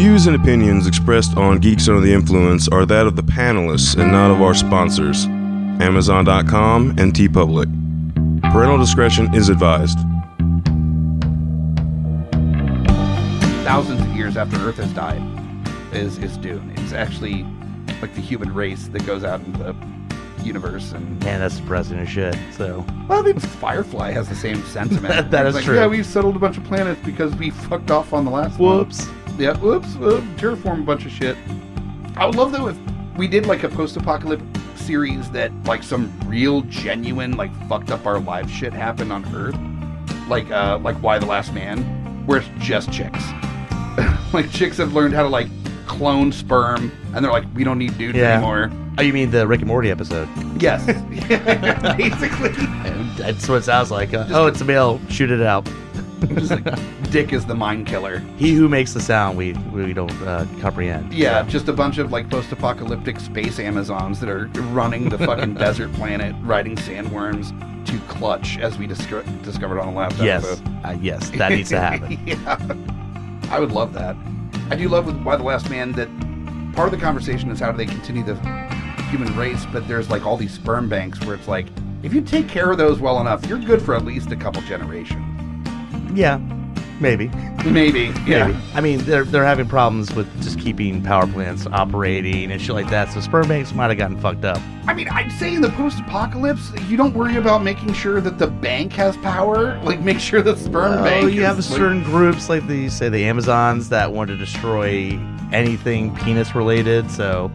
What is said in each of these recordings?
views and opinions expressed on Geeks Under the Influence are that of the panelists and not of our sponsors, Amazon.com and TeePublic. Parental discretion is advised. Thousands of years after Earth has died is Dune. It's actually like the human race that goes out into the universe. And man, that's depressing as shit. So, well, I mean, Firefly has the same sentiment. That is like, true. Yeah, we settled a bunch of planets because we fucked off on the last whoops. one. Yeah, whoops. Terraform a bunch of shit. I would love though if we did like a post-apocalyptic series that like some real genuine like fucked up our life shit happened on Earth, like Why the Last Man, where it's just chicks. Like chicks have learned how to like clone sperm, and they're like, we don't need dudes anymore. Oh, you mean the Rick and Morty episode? Yes. Basically. That's what it sounds like. It's a male. Shoot it out. Just like, Dick is the mind killer. He who makes the sound we don't comprehend. Yeah, just a bunch of like post-apocalyptic space Amazons that are running the fucking desert planet, riding sandworms to clutch, as we discovered on the last episode. Yes, that needs to happen. Yeah. I would love that. I do love with Why the Last Man that part of the conversation is how do they continue the human race, but there's like all these sperm banks where it's like, if you take care of those well enough, you're good for at least a couple generations. Yeah, maybe. Yeah. Maybe. I mean, they're having problems with just keeping power plants operating and shit like that, so sperm banks might have gotten fucked up. I mean, I'd say in the post-apocalypse, you don't worry about making sure that the bank has power. Like, make sure the sperm bank you have is, certain groups, like the Amazons, that want to destroy anything penis-related, so,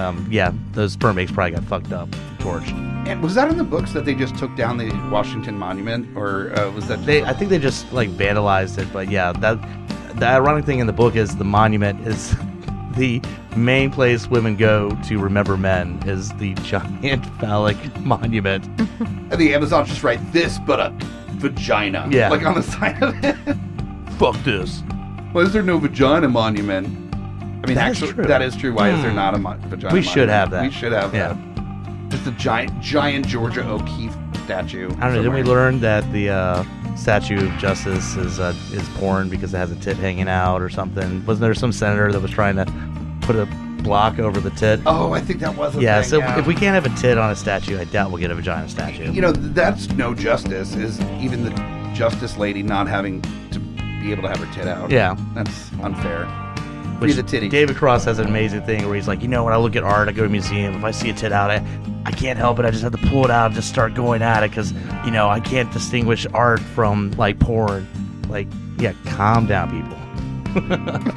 those sperm banks probably got fucked up, torched. And was that in the books that they just took down the Washington Monument, or was that? I think they just like vandalized it, but yeah, the ironic thing in the book is the monument is the main place women go to remember men is the giant phallic monument. And the Amazons just write this, but a vagina, like on the side of it. Fuck this. Why is there no vagina monument? I mean, that is true. Why is there not a vagina monument? We should have that. We should have that. Just a giant Georgia O'Keeffe statue. I don't know. Didn't we learn that the Statue of Justice is porn because it has a tit hanging out or something? Wasn't there some senator that was trying to put a block over the tit? Oh, I think that was a thing. So if we can't have a tit on a statue, I doubt we'll get a vagina statue. You know, that's no justice, is even the justice lady not having to be able to have her tit out. Yeah. That's unfair. Which the titty. David Cross has an amazing thing where he's like, when I look at art, I go to a museum, if I see a tit out, I can't help it. I just have to pull it out and just start going at it because, I can't distinguish art from, like, porn. Like, yeah, calm down, people.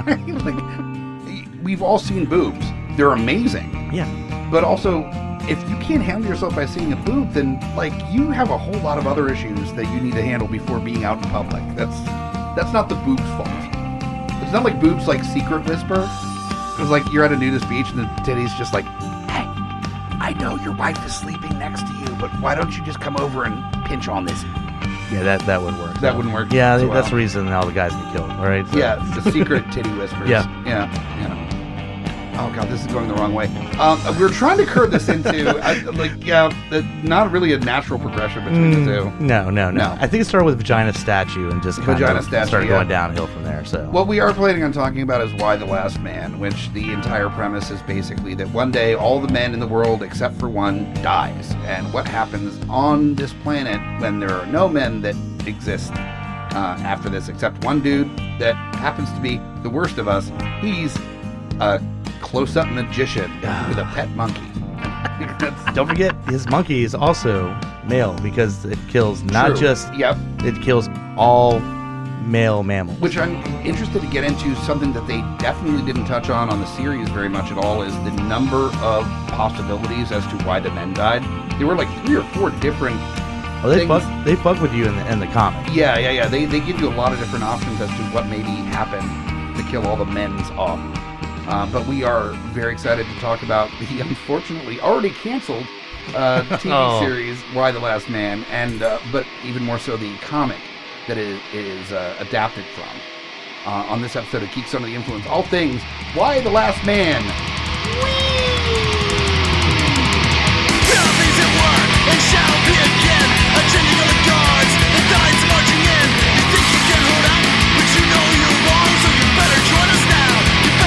Like, we've all seen boobs. They're amazing. Yeah. But also, if you can't handle yourself by seeing a boob, then, like, you have a whole lot of other issues that you need to handle before being out in public. That's not the boob's fault. It's not like boobs like secret whisper. It's like you're at a nudist beach and the titty's just like, hey, I know your wife is sleeping next to you, but why don't you just come over and pinch on this? Yeah, that wouldn't work. That wouldn't work. Yeah, that's the reason all the guys get killed, all right? So. Yeah, the secret titty whispers. Yeah. Oh, God, this is going the wrong way. We're trying to curve this into, not really a natural progression between the two. No. I think it started with Vagina Statue and just started going downhill from there. So what we are planning on talking about is Why the Last Man, which the entire premise is basically that one day all the men in the world except for one dies. And what happens on this planet when there are no men that exist after this except one dude that happens to be the worst of us. He's a close-up magician with a pet monkey. Don't forget, his monkey is also male because it kills it kills all male mammals. Which I'm interested to get into. Something that they definitely didn't touch on the series very much at all is the number of possibilities as to why the men died. There were like 3 or 4 different things. They fuck with you in the comic. Yeah. They give you a lot of different options as to what maybe happened to kill all the men's off. But we are very excited to talk about the unfortunately already canceled TV series Why the Last Man, and but even more so the comic that it is adapted from. On this episode of Geeks Under the Influence, all things Why the Last Man. Buildings at work and shall be again. A changing of the guards, the guides marching in. You think you can hold out, but you know you're wrong, so you better join us now. You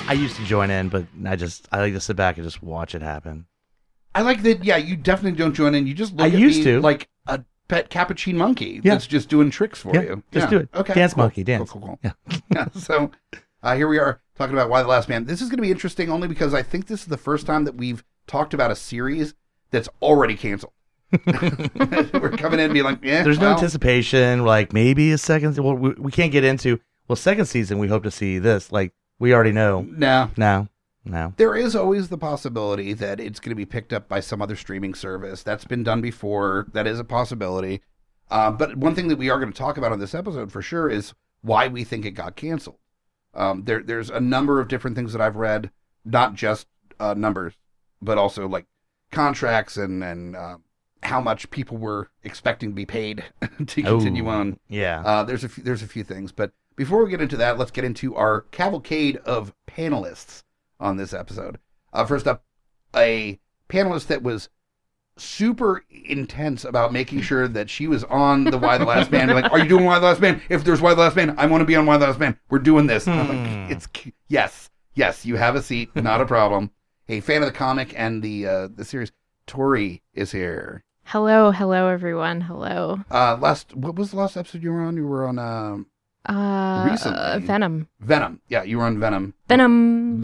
I used to join in, but I like to sit back and just watch it happen. I like that. Yeah, you definitely don't join in. You just look I at used me to. like a pet capuchin monkey Yeah. that's just doing tricks for Yeah, you. just do it. Okay. Dance cool. monkey, dance. Cool. Yeah. So here we are talking about Y the Last Man. This is going to be interesting only because I think this is the first time that we've talked about a series that's already canceled. We're coming in and being like, yeah. There's no well, anticipation, like maybe a second. Well, we can't get into. Well, second season, we hope to see this. Like we already know. No. No. There is always the possibility that it's going to be picked up by some other streaming service. That's been done before. That is a possibility. But one thing that we are going to talk about on this episode for sure is why we think it got canceled. There's a number of different things that I've read, not just numbers, but also like contracts and how much people were expecting to be paid to continue on. Yeah. There's a few things, but before we get into that, let's get into our cavalcade of panelists on this episode. First up, a panelist that was super intense about making sure that she was on the Y the Last Man. Like, are you doing Y the Last Man? If there's Y the Last Man, I want to be on Y the Last Man. We're doing this. And I'm like, yes, you have a seat, not a problem. A fan of the comic and the series. Tori is here. Hello, everyone. Hello. What was the last episode you were on? You were on recently. Venom. Venom. Yeah, you were on Venom. Venom.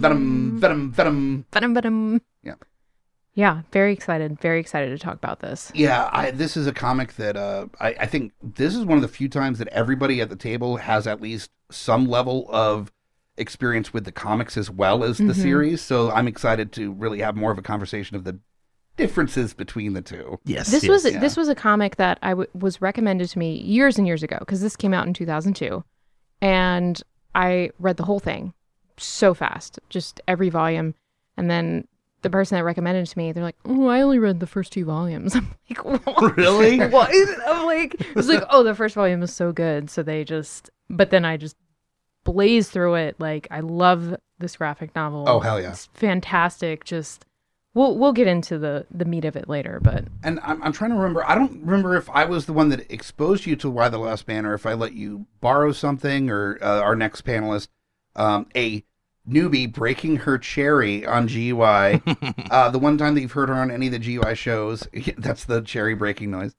Yeah. Yeah, very excited to talk about this. Yeah, this is a comic that I think this is one of the few times that everybody at the table has at least some level of experience with the comics as well as the series. So I'm excited to really have more of a conversation of the differences between the two. Yes. This yes. was a comic that was recommended to me years and years ago because this came out in 2002, and I read the whole thing so fast, just every volume, and then the person that recommended it to me, they're like, "Oh, I only read the first 2 volumes." I'm like, "What? Really? What?" I'm like, it's like, "Oh, the first volume is so good," so but then I just blazed through it. Like, I love this graphic novel. Oh, hell yeah. It's fantastic. Just we'll get into the meat of it later, but And I'm trying to remember. I don't remember if I was the one that exposed you to Y the Last Man or if I let you borrow something or our next panelist, a newbie breaking her cherry on GUI. The one time that you've heard her on any of the GUI shows, that's the cherry breaking noise.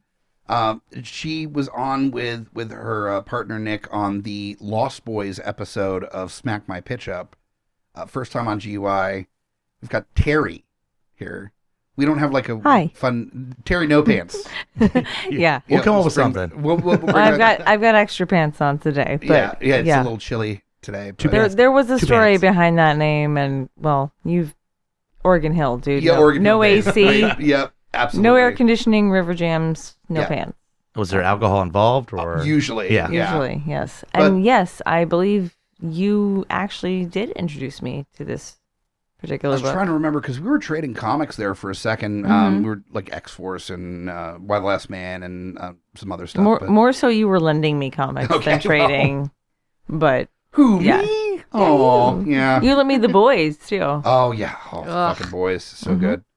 She was on with her partner Nick on the Lost Boys episode of Smack My Pitch Up. First time on GUI. We've got Terry here. We don't have like a fun Terry No Pants. Yeah. We'll come up with something. We'll bring I've that- got extra pants on today. But yeah, it's a little chilly today. But there was a Two story pants. behind that name, and well, you've Oregon Hill, dude. yeah, no, Oregon no Hill Days. AC, Right. Yep, absolutely. no air conditioning, river jams, no Yeah. pants. Was there alcohol involved, or Usually, Yeah. Usually, yes. But- And yes, I believe you actually did introduce me to this I particular was book. trying to remember because we were trading comics there for a second. Mm-hmm. We were like X-Force and Y the Last Man and some other stuff. more, but- more so you were lending me comics Okay, than trading. But Who, yeah. me? Oh, yeah. you lent me the boys, too. Oh, yeah. Oh, Ugh. fucking boys. So Mm-hmm. good.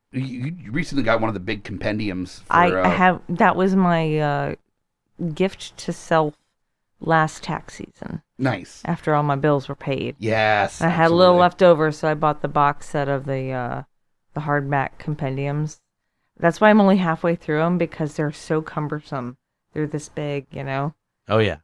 You recently got one of the big compendiums. For, I have, that was my gift to self last tax season Nice. after all my bills were paid. Yes. I had a little absolutely. left over, so I bought the box set of the hardback compendiums. That's why I'm only halfway through them, because they're so cumbersome. They're this big, you know? oh yeah,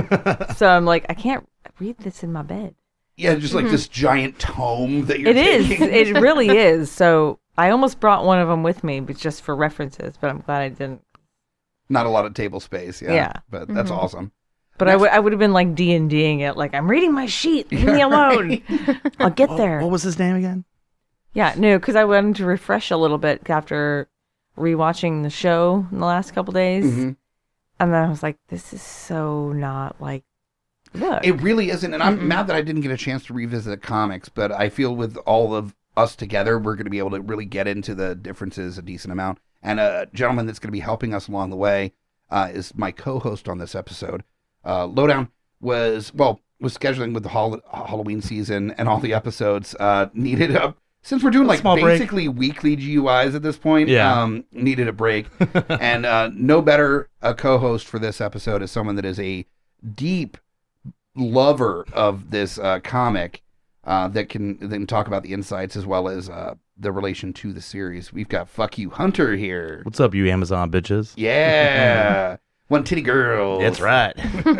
So I'm like, I can't read this in my bed. Yeah, just like this giant tome that you're It is. taking. It really is. So I almost brought one of them with me, but just for references, but I'm glad I didn't. Not a lot of table space. Yeah. Yeah. But that's awesome. But I would have been like D&Ding it, like, I'm reading my sheet, leave me alone. I'll get there. What was his name again? Yeah, no, because I wanted to refresh a little bit after rewatching the show in the last couple days. Mhm. And then I was like, this is so not like the book. It really isn't. And I'm mad that I didn't get a chance to revisit the comics, but I feel with all of us together, we're going to be able to really get into the differences a decent amount. And a gentleman that's going to be helping us along the way is my co-host on this episode. Lowdown was scheduling with the Halloween season and all the episodes needed a, since we're doing like small break. basically weekly GUIs at this point, Yeah. needed a break. And no better a co-host for this episode is someone that is a deep lover of this comic. that can talk about the insights as well as the relation to the series. We've got Fuck You Hunter here. What's up, you Amazon bitches? Yeah. One titty girl. That's right.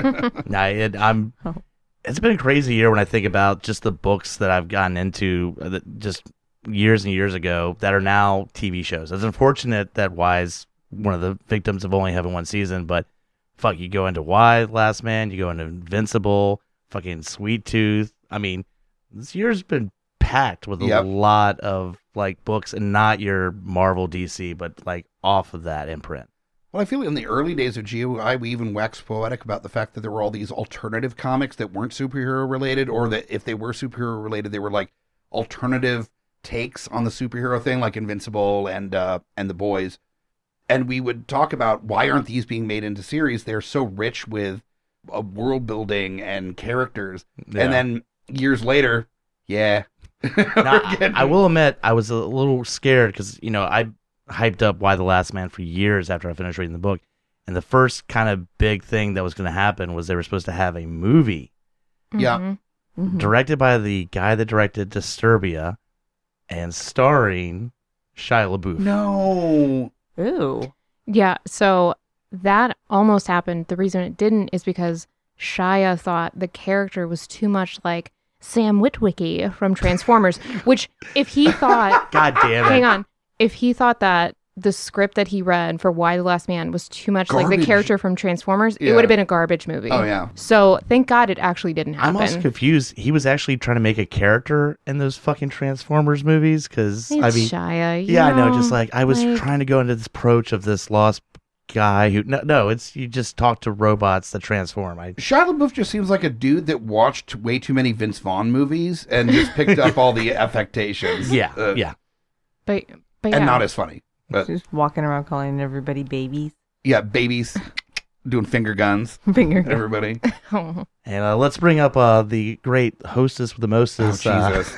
It's been a crazy year when I think about just the books that I've gotten into just years and years ago that are now TV shows. It's unfortunate that Y's one of the victims of only having one season, but fuck, you go into Y, Last Man, you go into Invincible, fucking Sweet Tooth. I mean, this year's been packed with a lot of like books, and not your Marvel DC, but like off of that imprint. Well, I feel in the early days of GUI, we even waxed poetic about the fact that there were all these alternative comics that weren't superhero related, or that if they were superhero related, they were like alternative takes on the superhero thing, like Invincible and The Boys. And we would talk about why aren't these being made into series? They're so rich with world building and characters. Yeah. And then years later, now, I will admit, I was a little scared because, I hyped up Why the Last Man for years after I finished reading the book. And the first kind of big thing that was going to happen was they were supposed to have a movie. Yeah. Mm-hmm. Directed by the guy that directed Disturbia and starring Shia LaBeouf. No. Ooh. Yeah, so that almost happened. The reason it didn't is because Shia thought the character was too much like Sam Witwicky from Transformers, which if he thought... God damn it. Hang on. If he thought that the script that he read for Why the Last Man was too much like the character from Transformers, it would have been a garbage movie. Oh, yeah. So thank God it actually didn't happen. I'm also confused. He was actually trying to make a character in those fucking Transformers movies because, Shia. I know. Just like I was trying to go into this approach of this lost guy who, it's you just talk to robots that transform. Shia LaBeouf just seems like a dude that watched way too many Vince Vaughn movies and just picked up all the affectations. Yeah. But and not as funny. But Just walking around calling everybody babies. yeah, babies doing finger guns. Everybody. And let's bring up the great hostess with the mostest. Jesus.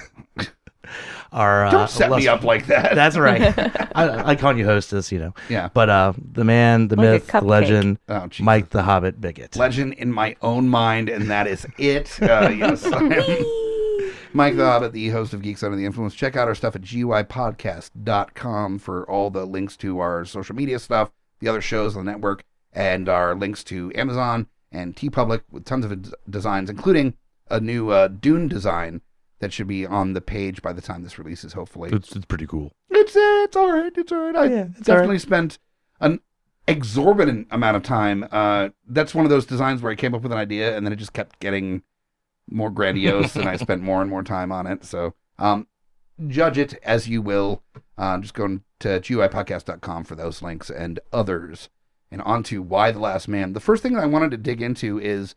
Don't set me up like that. That's right. I call you hostess, Yeah. But the man, the Like a myth, the cupcake. legend, Oh, Jesus. Mike the Hobbit Bigot. Legend in my own mind, and that is it. Yes, I am Mike the Hobbit, the host of Geeks Under the Influence. Check out our stuff at GUIPodcast.com for all the links to our social media stuff, the other shows on the network, and our links to Amazon and TeePublic with tons of designs, including a new Dune design that should be on the page by the time this releases, hopefully. It's pretty cool. It's all right. It's all right. I definitely spent an exorbitant amount of time. That's one of those designs where I came up with an idea and then it just kept getting more grandiose and I spent more and more time on it. So judge it as you will. Just go to GUIPodcast.com for those links and others. And on to Why the Last Man. The first thing I wanted to dig into is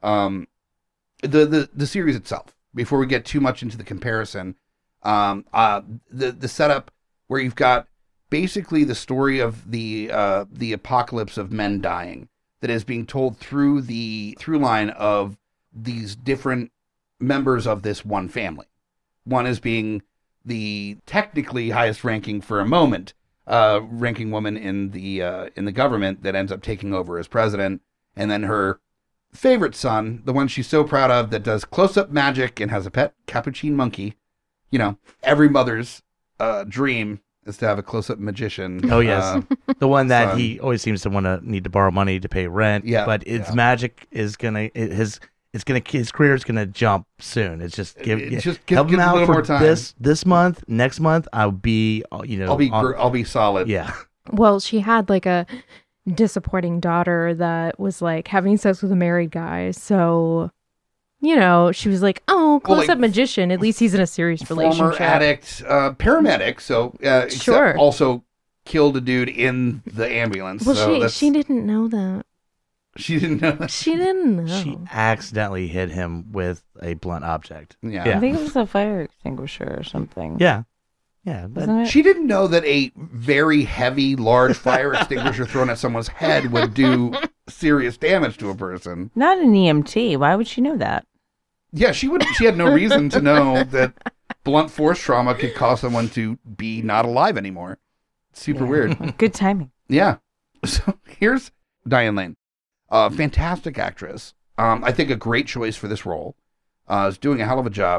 the series itself. Before we get too much into the comparison, the setup where you've got basically the story of the apocalypse of men dying that is being told through the through line of these different members of this one family. One is being the technically highest ranking for a moment, ranking woman in the government that ends up taking over as president, and then her favorite son, the one she's so proud of that does close-up magic and has a pet capuchin monkey. Every mother's dream is to have a close-up magician. Oh, yes. The one that he always seems to need to borrow money to pay rent. Yeah. But its magic is his career is gonna jump soon. It's just help him out a little for more time. this month. Next month, I'll be I'll be solid. Yeah. Well, she had like a disappointing daughter that was like having sex with a married guy. So, she was like, oh, close-up magician. At least he's in a serious relationship. Former addict, paramedic. So, Sure. Also killed a dude in the ambulance. Well, so she didn't know that. She didn't know that. She didn't know. She accidentally hit him with a blunt object. Yeah. I think it was a fire extinguisher or something. Yeah. Yeah. But Wasn't it? She didn't know that a very heavy, large fire extinguisher thrown at someone's head would do serious damage to a person. Not an EMT. Why would she know that? Yeah, she had no reason to know that blunt force trauma could cause someone to be not alive anymore. Super weird. Good timing. Yeah. So here's Diane Lane. Fantastic actress. I think a great choice for this role. Is doing a hell of a job.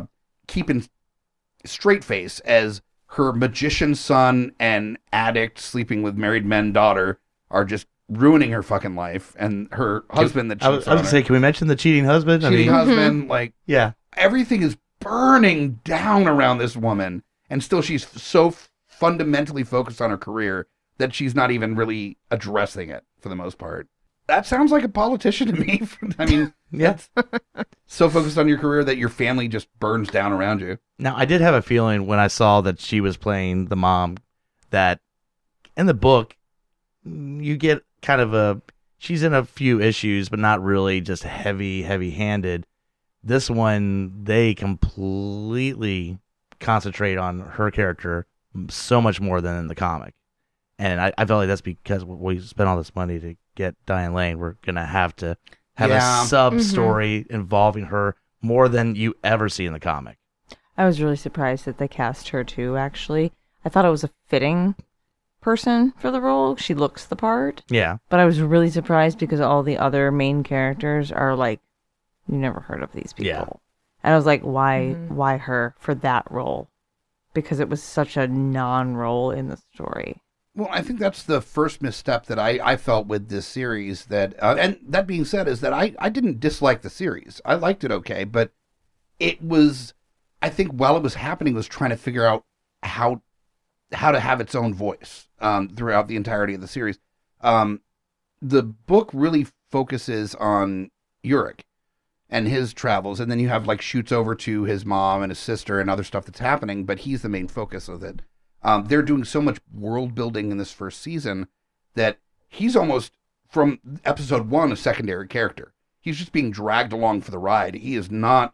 keeping straight face as her magician son and addict sleeping with married men daughter are just ruining her fucking life, and her husband that I was cheats on going to say, her. can we mention the cheating husband? Cheating husband, like yeah. everything is burning down around this woman, and still she's so fundamentally focused on her career that she's not even really addressing it for the most part. That sounds like a politician to me. I mean, Yeah. so focused on your career that your family just burns down around you. Now, I did have a feeling when I saw that she was playing the mom that in the book, you get kind of she's in a few issues, but not really just heavy-handed. This one, they completely concentrate on her character so much more than in the comic. And I felt like that's because we spent all this money to get Diane Lane. We're going to have a sub-story involving her more than you ever see in the comic. I was really surprised that they cast her too, actually. I thought it was a fitting person for the role. She looks the part. Yeah. But I was really surprised because all the other main characters are like, you never heard of these people. Yeah. And I was like, why her for that role? Because it was such a non-role in the story. Well, I think that's the first misstep that I felt with this series. That and that being said, is that I didn't dislike the series. I liked it okay, but it was, I think while it was happening, was trying to figure out how to have its own voice throughout the entirety of the series. The book really focuses on Uric and his travels, and then you have like shoots over to his mom and his sister and other stuff that's happening, but he's the main focus of it. They're doing so much world building in this first season that he's almost, from episode 1, a secondary character. He's just being dragged along for the ride. He is not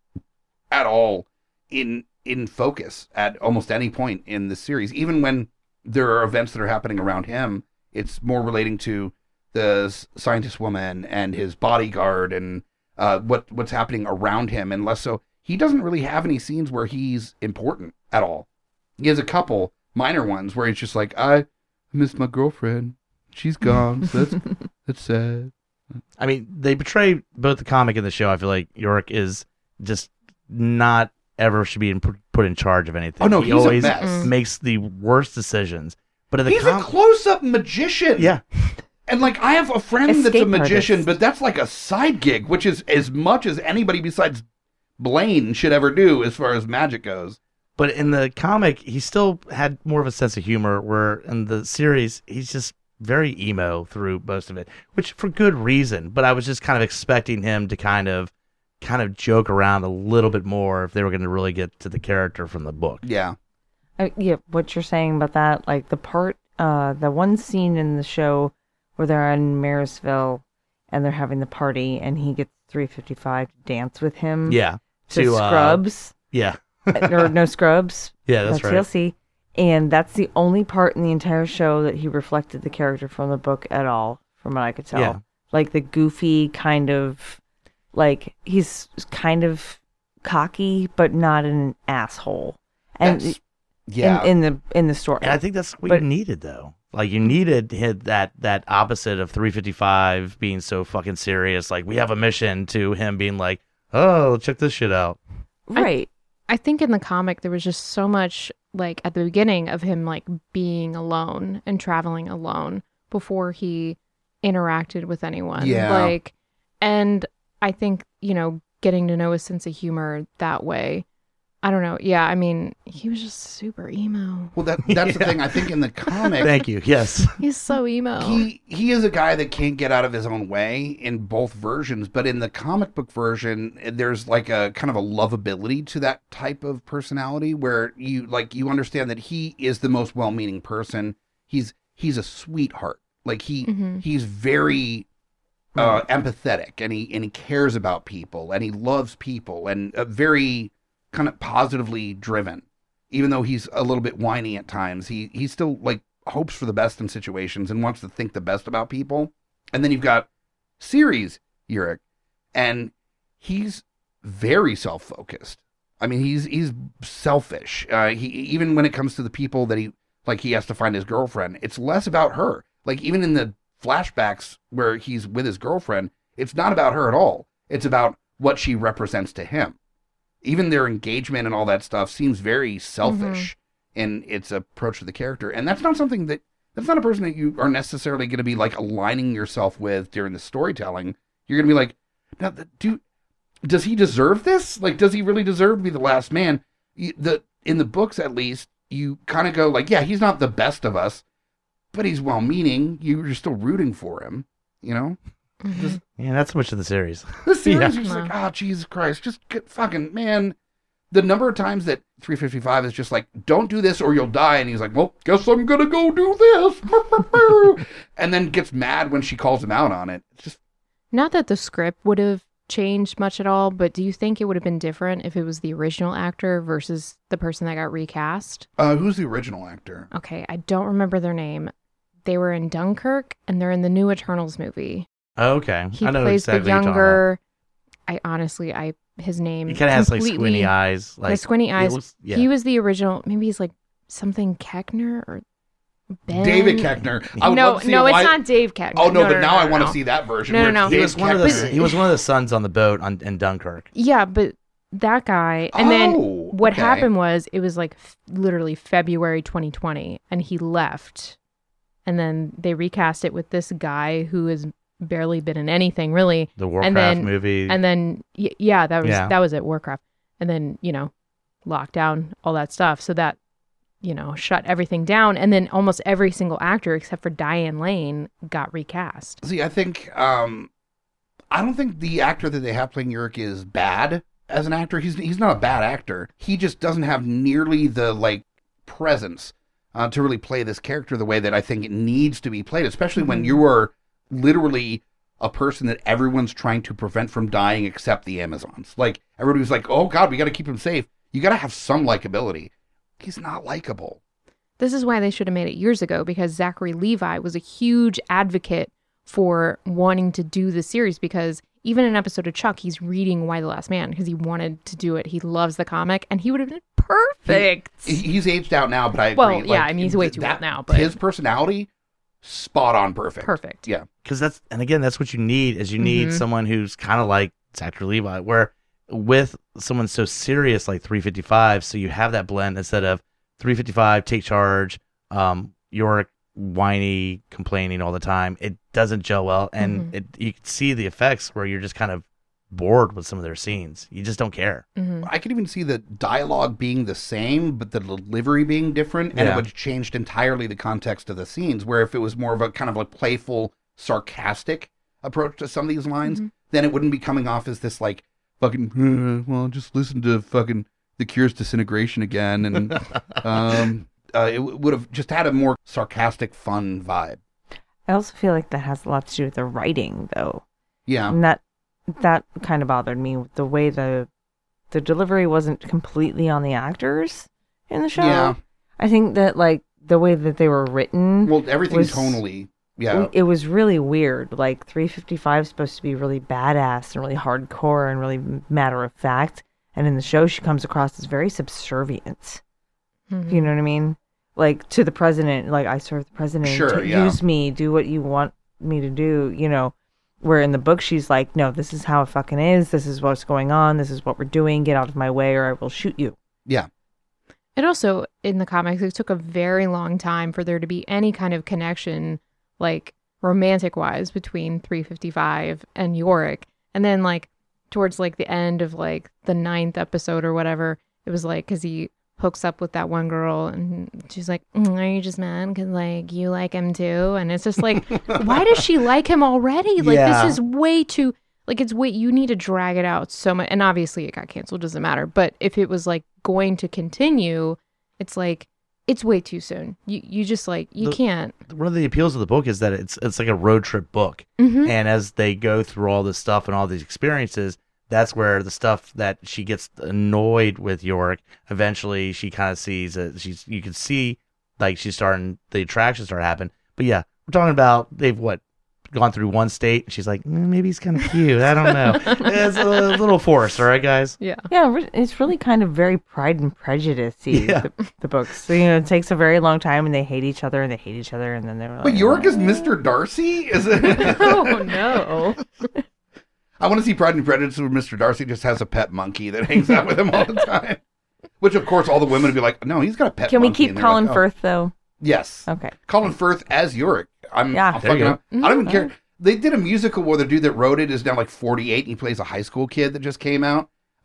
at all in focus at almost any point in the series. Even when there are events that are happening around him, it's more relating to the scientist woman and his bodyguard and what's happening around him, and less so. He doesn't really have any scenes where he's important at all. He has a couple minor ones where he's just like, I miss my girlfriend. She's gone. So that's sad. I mean, they portray both the comic and the show. I feel like Yorick is just not ever should be put in charge of anything. Oh, no, he he's always a mess. makes the worst decisions. But in the He's a close-up magician. Yeah. And, like, I have a friend that's a Escape magician, artist. but that's like a side gig, which is as much as anybody besides Blaine should ever do as far as magic goes. But in the comic, he still had more of a sense of humor, where in the series, he's just very emo through most of it, which for good reason. But I was just kind of expecting him to kind of joke around a little bit more if they were going to really get to the character from the book. Yeah. Yeah, what you're saying about that, like the one scene in the show where they're in Marysville and they're having the party and he gets 355 to dance with him. Yeah. To Scrubs. Yeah. Or no Scrubs. Yeah, that's right. TLC. And that's the only part in the entire show that he reflected the character from the book at all, from what I could tell. Yeah. Like the goofy kind of, like he's kind of cocky, but not an asshole. And That's- yeah. in the story. And I think that's what But- you needed, though. Like, you needed that opposite of 355 being so fucking serious. Like, we have a mission, to him being like, oh, check this shit out. Right. I think in the comic there was just so much, like, at the beginning of him, like, being alone and traveling alone before he interacted with anyone. Yeah. Like, and I think, getting to know his sense of humor that way. I don't know. Yeah, I mean, he was just super emo. Well, that's the thing. I think in the comic, Thank you. Yes. He's so emo. he is a guy that can't get out of his own way in both versions. But in the comic book version, there's like a kind of a lovability to that type of personality where you understand that he is the most well-meaning person. He's a sweetheart. Like he's very empathetic, and he cares about people, and he loves people, and very kind of positively driven. Even though he's a little bit whiny at times, he still like hopes for the best in situations and wants to think the best about people. And then you've got Ceres Uric, and he's very self-focused. I mean, he's selfish. He even when it comes to the people that he has to find his girlfriend, it's less about her. Like even in the flashbacks where he's with his girlfriend, it's not about her at all. It's about what she represents to him. even their engagement and all that stuff seems very selfish in its approach to the character. And that's not something that's not a person that you are necessarily going to be like aligning yourself with during the storytelling. You're going to be like, now, does he deserve this? Like, does he really deserve to be the last man? In the books, at least, you kind of go like, yeah, he's not the best of us, but he's well-meaning. You're still rooting for him, you know? Yeah, not so much of the series. The series, Yeah. you're just like, oh, Jesus Christ, just get fucking, man. The number of times that 355 is just like, don't do this or you'll die. And he's like, well, guess I'm going to go do this. And then gets mad when she calls him out on it. It's just, Not that the script would have changed much at all, but do you think it would have been different if it was the original actor versus the person that got recast? who's the original actor? Okay, I don't remember their name. They were in Dunkirk, and they're in the new Eternals movie. Oh, okay. He I know plays exactly the who you're talking about. younger. His name. He kind of has like completely- squinty eyes. Like the squinty it eyes. looks- yeah. He was the original. Maybe he's like something Keckner or Ben. David Keckner. I would No, love to see no, why- it's not Dave Keckner. Oh, no, No, but no, now no, I no, want to no. see that version. No, where no, no. Dave He was one of the Keckner- he was one of the sons on the boat in Dunkirk. Yeah, but that guy. And then Oh, what okay. happened was it was like literally February 2020, and he left. And then they recast it with this guy who has barely been in anything really. The Warcraft And then- movie. And then that was it, Warcraft. And then, lockdown, all that stuff. So that, shut everything down. And then almost every single actor except for Diane Lane got recast. See, I think, I don't think the actor that they have playing Yurik is bad as an actor. He's not a bad actor. He just doesn't have nearly the, like, presence to really play this character the way that I think it needs to be played, especially when you are literally a person that everyone's trying to prevent from dying except the Amazons. Like, everybody's like, oh, God, we got to keep him safe. You got to have some likability. He's not likable. This is why they should have made it years ago, because Zachary Levi was a huge advocate for wanting to do the series, because even in an episode of Chuck, he's reading Y the Last Man because he wanted to do it. He loves the comic, and he would have been perfect. He's aged out now, but I agree. Well, yeah, I mean, he's way too old now, but- his personality, spot on perfect. Perfect. Yeah. Because that's what you need is you need Mhm. someone who's kind of like Zachary Levi, where with someone so serious like 355, so you have that blend instead of 355 take charge, Yorick whiny, complaining all the time. It doesn't gel well, and you can see the effects where you're just kind of bored with some of their scenes. You just don't care. Mhm. I could even see the dialogue being the same, but the delivery being different, and it Yeah. would have changed entirely the context of the scenes, where if it was more of a kind of like playful, sarcastic approach to some of these lines, then it wouldn't be coming off as this like fucking, well, just listen to fucking The Cure's Disintegration again, and it would have just had a more sarcastic, fun vibe. I also feel like that has a lot to do with the writing, though. Yeah. And that kind of bothered me. The way the delivery wasn't completely on the actors in the show. Yeah. I think that, like, the way that they were written. Well, everything was- tonally. Yeah. It was really weird. Like, 355 is supposed to be really badass and really hardcore and really matter of fact. And in the show, she comes across as very subservient. Mhm. You know what I mean? Like, to the president, like, I serve the president. Sure, yeah. Use me, do what you want me to do, Where in the book, she's like, no, this is how it fucking is. This is what's going on. This is what we're doing. Get out of my way or I will shoot you. Yeah. It also, in the comics, it took a very long time for there to be any kind of connection, like romantic-wise, between 355 and Yorick. And then, like, towards, like, the end of, like, the 9th episode or whatever, it was, like, because he hooks up with that one girl, and she's like, are you just mad because, like, you like him too? And it's just like, why does she like him already? Like, Yeah. this is way too... Like, you need to drag it out so much. And obviously it got canceled, doesn't matter. But if it was, like, going to continue, it's like, it's way too soon. You just, like, you can't. One of the appeals of the book is that it's like a road trip book. Mhm. And as they go through all this stuff and all these experiences, that's where the stuff that she gets annoyed with Yorick, eventually she kind of sees that you can see, like, she's starting, the attractions start happening. But yeah, we're talking about, they've gone through one state, and she's like, maybe he's kind of cute. I don't know. It's a little forced, all right, guys? Yeah. Yeah, it's really kind of very Pride and Prejudice-y, Yeah. the books. So, it takes a very long time, and they hate each other, and then they're like... But Yorick is Mr. Darcy? Is it? Oh, no. I want to see Pride and Prejudice where Mr. Darcy just has a pet monkey that hangs out with him all the time. Which, of course, all the women would be like, no, he's got a pet Can we monkey. keep Colin like, Firth, though? Yes. Okay. Colin Firth as Yorick. I'm There you fucking go. up. I don't even care. They did a musical where the dude that wrote it is now like 48 and he plays a high school kid that just came out.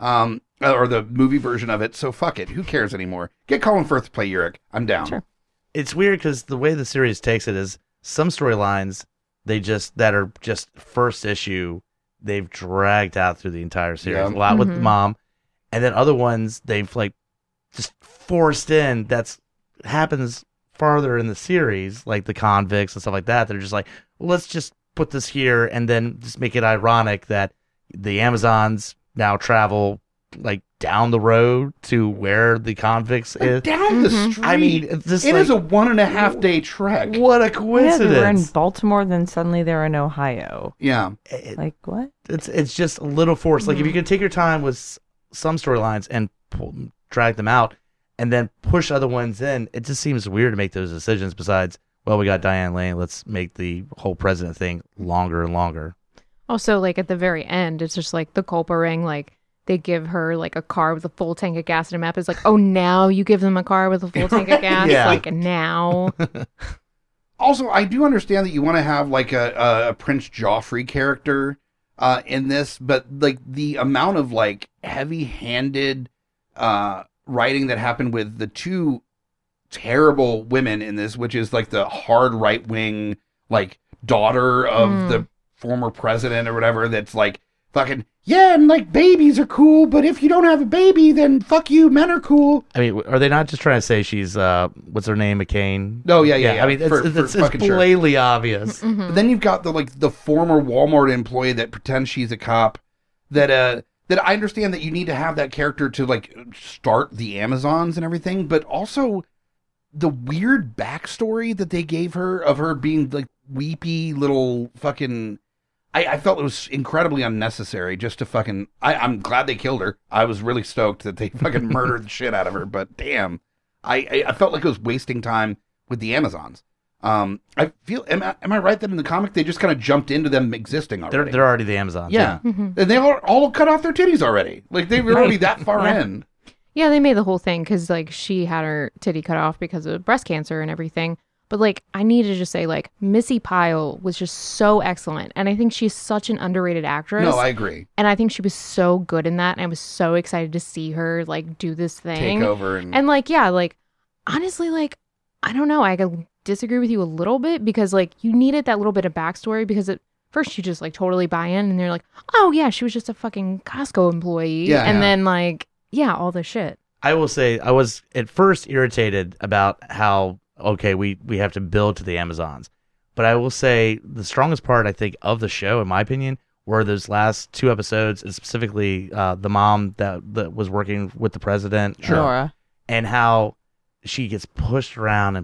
Or the movie version of it. So fuck it. Who cares anymore? Get Colin Firth to play Yorick. I'm down. Sure. It's weird because the way the series takes it is some storylines that are just first issue, they've dragged out through the entire series. Yeah. A lot with the mom, and then other ones they've like just forced in. That's happens farther in the series, like the convicts and stuff like that. They're just like, well, let's just put this here and then just make it ironic that the Amazons now travel like down the road to where the convicts is. Down the street. I mean, it's just it like, is a 1.5 day trek. what a Yeah, they coincidence. were in Baltimore, then suddenly they're in Ohio. Yeah. Like, what? It's just a little forced. Like if you could take your time with some storylines and drag them out, and then push other ones in, it just seems weird to make those decisions. Besides, well, we got Diane Lane. Let's make the whole president thing longer and longer. Also, like at the very end, it's just like the Culpa ring. Like they give her like a car with a full tank of gas, and Map is like, "Oh, now you give them a car with a full tank of gas? Yeah. Like now?" Also, I do understand that you want to have like a Prince Joffrey character in this, but like the amount of like heavy-handed writing that happened with the two terrible women in this, which is like the hard right-wing like daughter of the former president or whatever, that's like fucking, yeah, and like babies are cool, but if you don't have a baby, then fuck you, men are cool. I mean, are they not just trying to say she's what's her name, McCain? Oh, yeah. I mean, it's fucking sure. blatantly obvious. But then you've got the former Walmart employee that pretends she's a cop. That I understand that you need to have that character to like start the Amazons and everything, but also the weird backstory that they gave her of her being like weepy little fucking. I felt it was incredibly unnecessary just to fucking. I'm glad they killed her. I was really stoked that they fucking murdered the shit out of her. But damn, I felt like it was wasting time with the Amazons. I feel. Am I right that in the comic they just kind of jumped into them existing already? They're already the Amazons. Yeah, and they all cut off their titties already. Like they were already that far in. Yeah, they made the whole thing because like she had her titty cut off because of breast cancer and everything. But like I need to just say like Missy Pyle was just so excellent, and I think she's such an underrated actress. No, I agree. And I think she was so good in that, and I was so excited to see her like do this thing, Take over and like yeah, like honestly, like I don't know, I could disagree with you a little bit because like you needed that little bit of backstory because at first you just like totally buy in, and they're like, oh yeah, she was just a fucking Costco employee, Yeah, and yeah. then like yeah, all this shit. I will say I was at first irritated about how, okay, we have to build to the Amazons. But I will say the strongest part, I think, of the show, in my opinion, were those last 2 episodes, and specifically the mom that was working with the president. Nora. And how she gets pushed around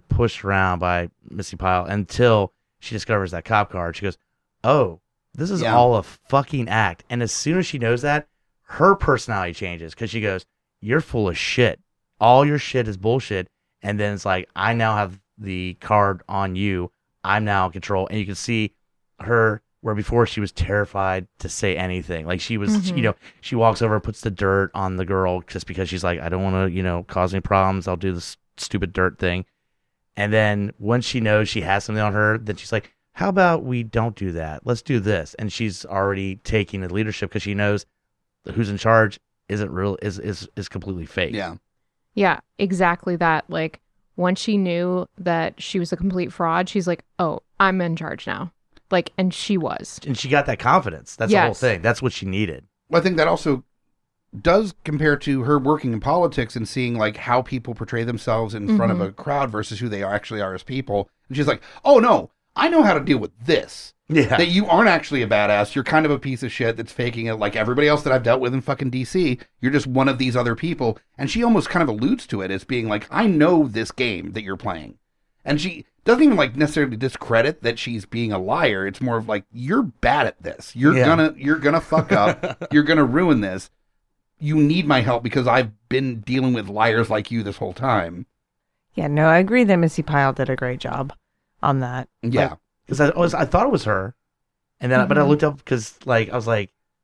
by Missy Pyle until she discovers that cop car. She goes, oh, this is Yeah. all a fucking act. And as soon as she knows that, her personality changes because she goes, you're full of shit. All your shit is bullshit. And then it's like, I now have the card on you. I'm now in control. And you can see her where before she was terrified to say anything. Like she was, she walks over, puts the dirt on the girl just because she's like, I don't want to, cause any problems. I'll do this stupid dirt thing. And then once she knows she has something on her, then she's like, how about we don't do that? Let's do this. And she's already taking the leadership because she knows who's in charge isn't real, is completely fake. yeah. Yeah, exactly that. Like, once she knew that she was a complete fraud, she's like, oh, I'm in charge now. Like, and she was. And she got that confidence. That's the whole Yes. thing. That's what she needed. Well, I think that also does compare to her working in politics and seeing like how people portray themselves in front of a crowd versus who they actually are as people. And she's like, oh no, I know how to deal with this. Yeah. That you aren't actually a badass. You're kind of a piece of shit that's faking it like everybody else that I've dealt with in fucking DC. You're just one of these other people. And she almost kind of alludes to it as being like, I know this game that you're playing. And she doesn't even like necessarily discredit that she's being a liar. It's more of like, you're bad at this. You're gonna fuck up. You're gonna ruin this. You need my help because I've been dealing with liars like you this whole time. Yeah, no, I agree that Missy Pyle did a great job on that. Yeah. Because I thought it was her. And then, but I looked up because like, I was like,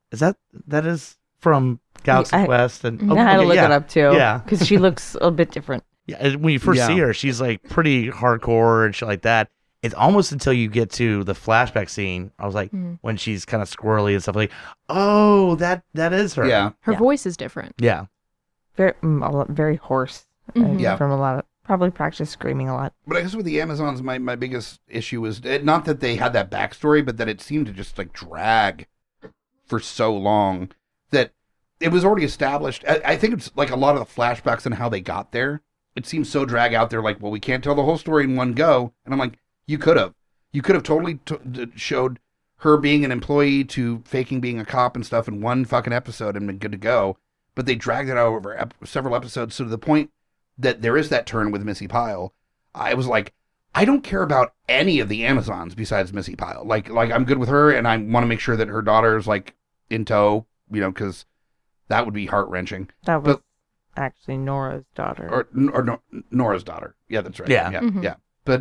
that is from Galaxy Quest? And I had to look it up too. Yeah, because she looks a bit different. Yeah, and when you first see her, she's like pretty hardcore and shit like that. It's almost until you get to the flashback scene. I was like, when she's kind of squirrely and stuff, like, oh, that is her. Yeah. Her voice is different. Yeah. Very hoarse. Yeah. From a lot of, probably practice screaming a lot. But I guess with the Amazons, my biggest issue was not that they had that backstory, but that it seemed to just like drag for so long that it was already established. I think it's like a lot of the flashbacks and how they got there. It seems so drag out there. Like, well, we can't tell the whole story in one go. And I'm like, you could have totally showed her being an employee to faking being a cop and stuff in one fucking episode and been good to go. But they dragged it out over several episodes. So to the point that there is that turn with Missy Pyle, I was like, I don't care about any of the Amazons besides Missy Pyle. Like I'm good with her, and I want to make sure that her daughter is like in tow, because that would be heart wrenching. That was actually Nora's daughter, or Nora's daughter. Yeah, that's right. Yeah, yeah. But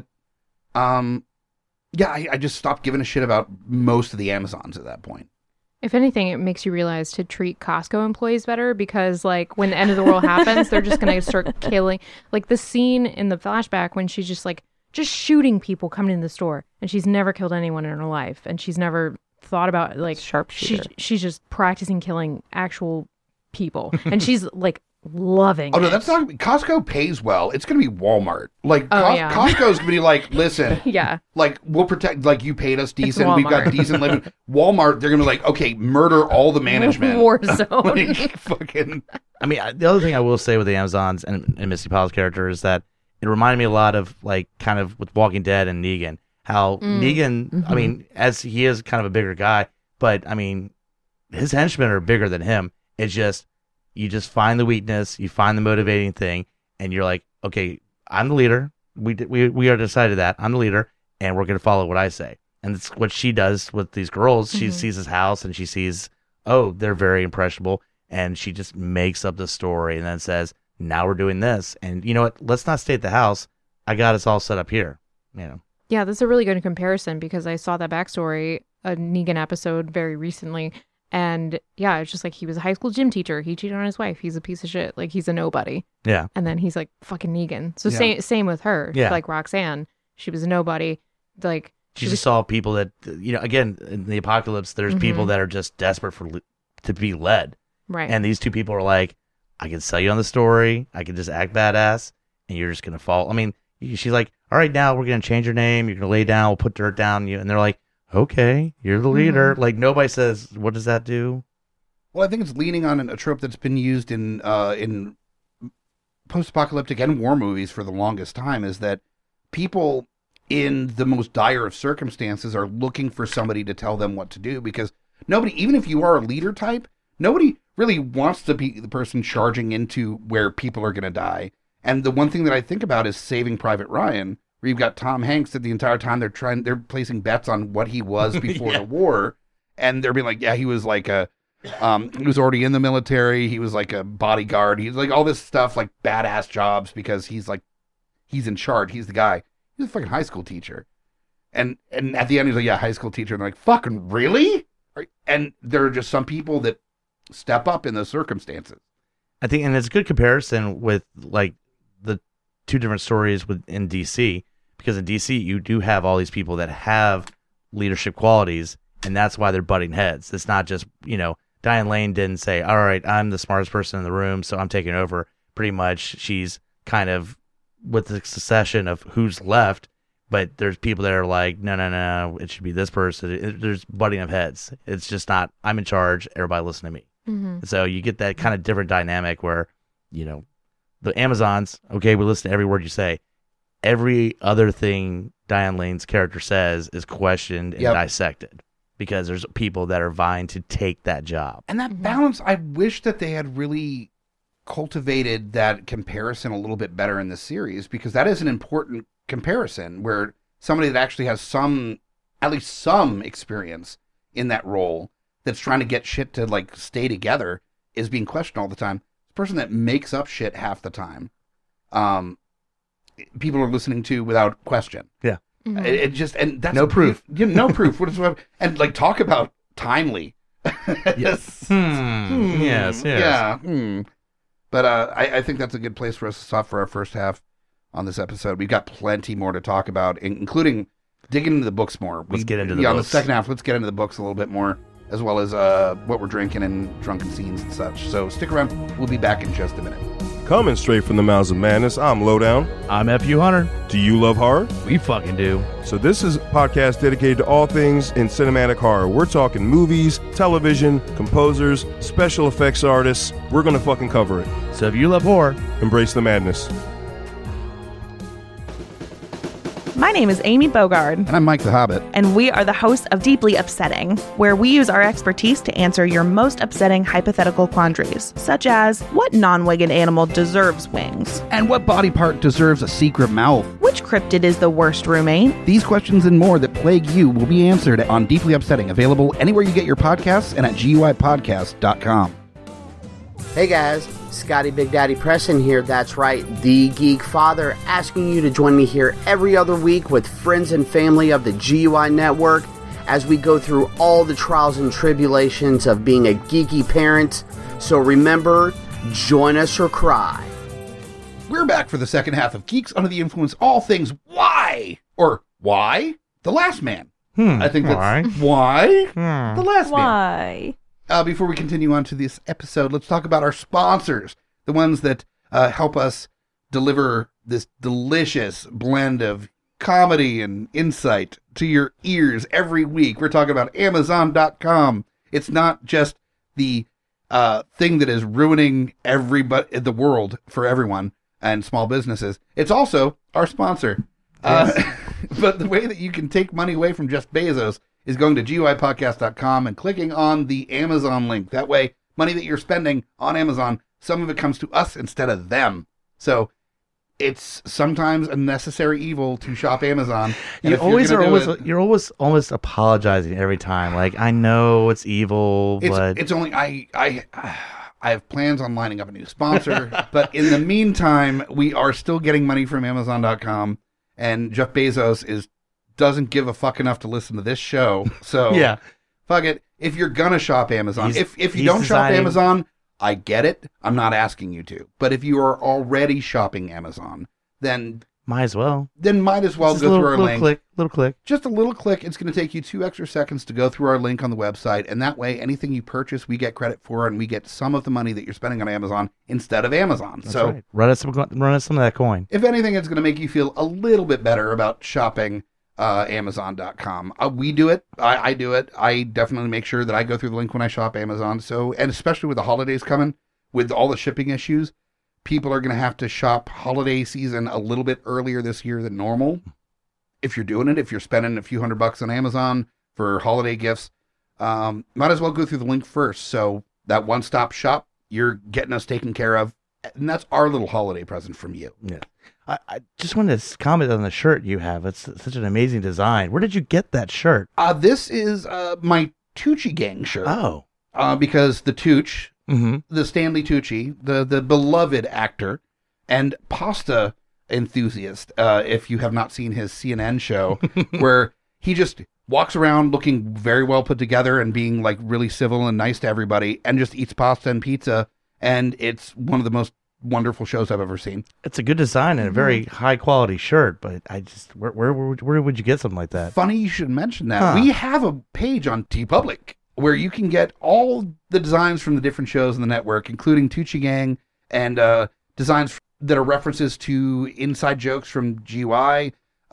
I just stopped giving a shit about most of the Amazons at that point. If anything, it makes you realize to treat Costco employees better because, like, when the end of the world happens, they're just going to start killing. Like, the scene in the flashback when she's just shooting people coming in the store, and she's never killed anyone in her life, and she's never thought about, like, sharpshooter. She's just practicing killing actual people, and she's, like, loving Oh, no, it. that's not... Costco pays well. It's going to be Walmart. Like, yeah. Costco's going to be like, listen... Yeah. Like, we'll protect... Like, you paid us decent. We've got Walmart. decent living. Walmart, they're going to be like, okay, murder all the management. War zone. Like, fucking... I mean, the other thing I will say with the Amazons and Missy Pyle's character is that it reminded me a lot of, like, kind of with Walking Dead and Negan. How Negan, I mean, as he is kind of a bigger guy, but, I mean, his henchmen are bigger than him. It's just... You just find the weakness, you find the motivating thing, and you're like, okay, I'm the leader. We are decided that I'm the leader, and we're going to follow what I say. And it's what she does with these girls. She sees his house, and she sees, oh, they're very impressionable, and she just makes up the story and then says, now we're doing this. And you know what? Let's not stay at the house. I got us all set up here. Yeah, that's a really good comparison because I saw that backstory, a Negan episode very recently. And yeah, it's just like he was a high school gym teacher. He cheated on his wife. He's a piece of shit. Like, he's a nobody. Yeah. And then he's like fucking Negan. So same with her. Yeah. Like Roxanne, she was a nobody. Like She just saw people that, again, in the apocalypse, there's people that are just desperate to be led. Right. And these two people are like, I can sell you on the story. I can just act badass, and you're just going to fall. I mean, she's like, all right, now we're going to change your name. You're going to lay down. We'll put dirt down on you. And they're like, okay, you're the leader. Like, nobody says, what does that do? Well, I think it's leaning on a trope that's been used in post-apocalyptic and war movies for the longest time, is that people in the most dire of circumstances are looking for somebody to tell them what to do, because nobody, even if you are a leader type, nobody really wants to be the person charging into where people are going to die. And the one thing that I think about is Saving Private Ryan, where you've got Tom Hanks that the entire time they're placing bets on what he was before the war. And they're being like, yeah, he was like he was already in the military. He was like a bodyguard. He's like all this stuff, like badass jobs, because he's in charge. He's the guy. He's a fucking high school teacher. And at the end, he's like, yeah, high school teacher. And they're like, fucking really? And there are just some people that step up in those circumstances. I think, and it's a good comparison with like the two different stories in DC, because in DC you do have all these people that have leadership qualities, and that's why they're butting heads. It's not just, Diane Lane didn't say, all right, I'm the smartest person in the room, so I'm taking over. Pretty much she's kind of with the succession of who's left, but there's people that are like, no, it should be this person. There's butting of heads. It's just not, I'm in charge, everybody listen to me. So you get that kind of different dynamic where, the Amazons, okay, we listen to every word you say. Every other thing Diane Lane's character says is questioned and dissected, because there's people that are vying to take that job. And that balance, I wish that they had really cultivated that comparison a little bit better in the series, because that is an important comparison where somebody that actually has at least some experience in that role that's trying to get shit to like stay together is being questioned all the time. The person that makes up shit half the time, people are listening to without question. Yeah. It just, and that's no proof. No proof whatsoever. And like, talk about timely. Yes. Yes, yes. Yeah. But I think that's a good place for us to stop for our first half on this episode. We've got plenty more to talk about, including digging into the books more. Let's get into the on books. the second half, let's get into the books a little bit more, as well as what we're drinking and drunken scenes and such. So stick around. We'll be back in just a minute. Coming straight from the mouths of madness, I'm Lowdown. I'm F.U. Hunter. Do you love horror? We fucking do. So this is a podcast dedicated to all things in cinematic horror. We're talking movies, television, composers, special effects artists. We're going to fucking cover it. So if you love horror, Embrace the madness. My name is Amy Bogard, And I'm Mike the Hobbit. and we are the hosts of Deeply Upsetting, where we use our expertise to answer your most upsetting hypothetical quandaries, such as what non-winged animal deserves wings? And what body part deserves a secret mouth? Which cryptid is the worst roommate? These questions and more that plague you will be answered on Deeply Upsetting, available anywhere you get your podcasts and at GUIPodcast.com. Hey guys, Scotty Big Daddy Preston here. That's right, the Geek Father, asking you to join me here every other week with friends and family of the GUI Network as we go through all the trials and tribulations of being a geeky parent. So remember, join us or cry. We're back for the second half of Geeks Under the Influence, all things why? Or why? The Last Man. I think that's why? The Last Man. Why? Before we continue on to this episode, let's talk about our sponsors, the ones that help us deliver this delicious blend of comedy and insight to your ears every week. We're talking about Amazon.com. It's not just the thing that is ruining everybody, the world for everyone and small businesses. It's also our sponsor. But the way that you can take money away from Jeff Bezos is going to GUIPodcast.com and clicking on the Amazon link. That way, money that you're spending on Amazon, some of it comes to us instead of them. So it's sometimes a necessary evil to shop Amazon. And you're if always almost apologizing every time. Like, I know it's evil, but it's only I have plans on lining up a new sponsor, but in the meantime, we are still getting money from Amazon.com, and Jeff Bezos doesn't give a fuck enough to listen to this show. So yeah. Fuck it. If you're gonna shop Amazon, He's- if you he's don't shop designing- Amazon, I get it. I'm not asking you to. But if you are already shopping Amazon, then might as well. might as well Just go a through our link. little click. Just a little click. It's going to take you 2 extra seconds to go through our link on the website. And that way, anything you purchase, we get credit for, and we get some of the money that you're spending on Amazon instead of Amazon. That's so right. Run us some of that coin. if anything, it's going to make you feel a little bit better about shopping Amazon.com. We do it. I do it. I definitely make sure that I go through the link when I shop Amazon. So, and especially with the holidays coming, with all the shipping issues, people are going to have to shop holiday season a little bit earlier this year than normal. If you're doing it, if you're spending a few $100 on Amazon for holiday gifts, might as well go through the link first. So that one-stop shop, you're getting us taken care of. And that's our little holiday present from you. Yeah. I just wanted to comment on the shirt you have. It's such an amazing design. Where did you get that shirt? This is my Tucci Gang shirt. Oh. Because the Tooch, Mm-hmm. the Stanley Tucci, the beloved actor and pasta enthusiast, if you have not seen his CNN show, where he just walks around looking very well put together and being like really civil and nice to everybody and just eats pasta and pizza. And it's one of the most wonderful shows I've ever seen. It's a good design and a very high quality shirt, but I just where would you get something like that? Funny you should mention that. Huh. We have a page on TeePublic where you can get all the designs from the different shows in the network, including Tucci Gang and designs that are references to inside jokes from GUI,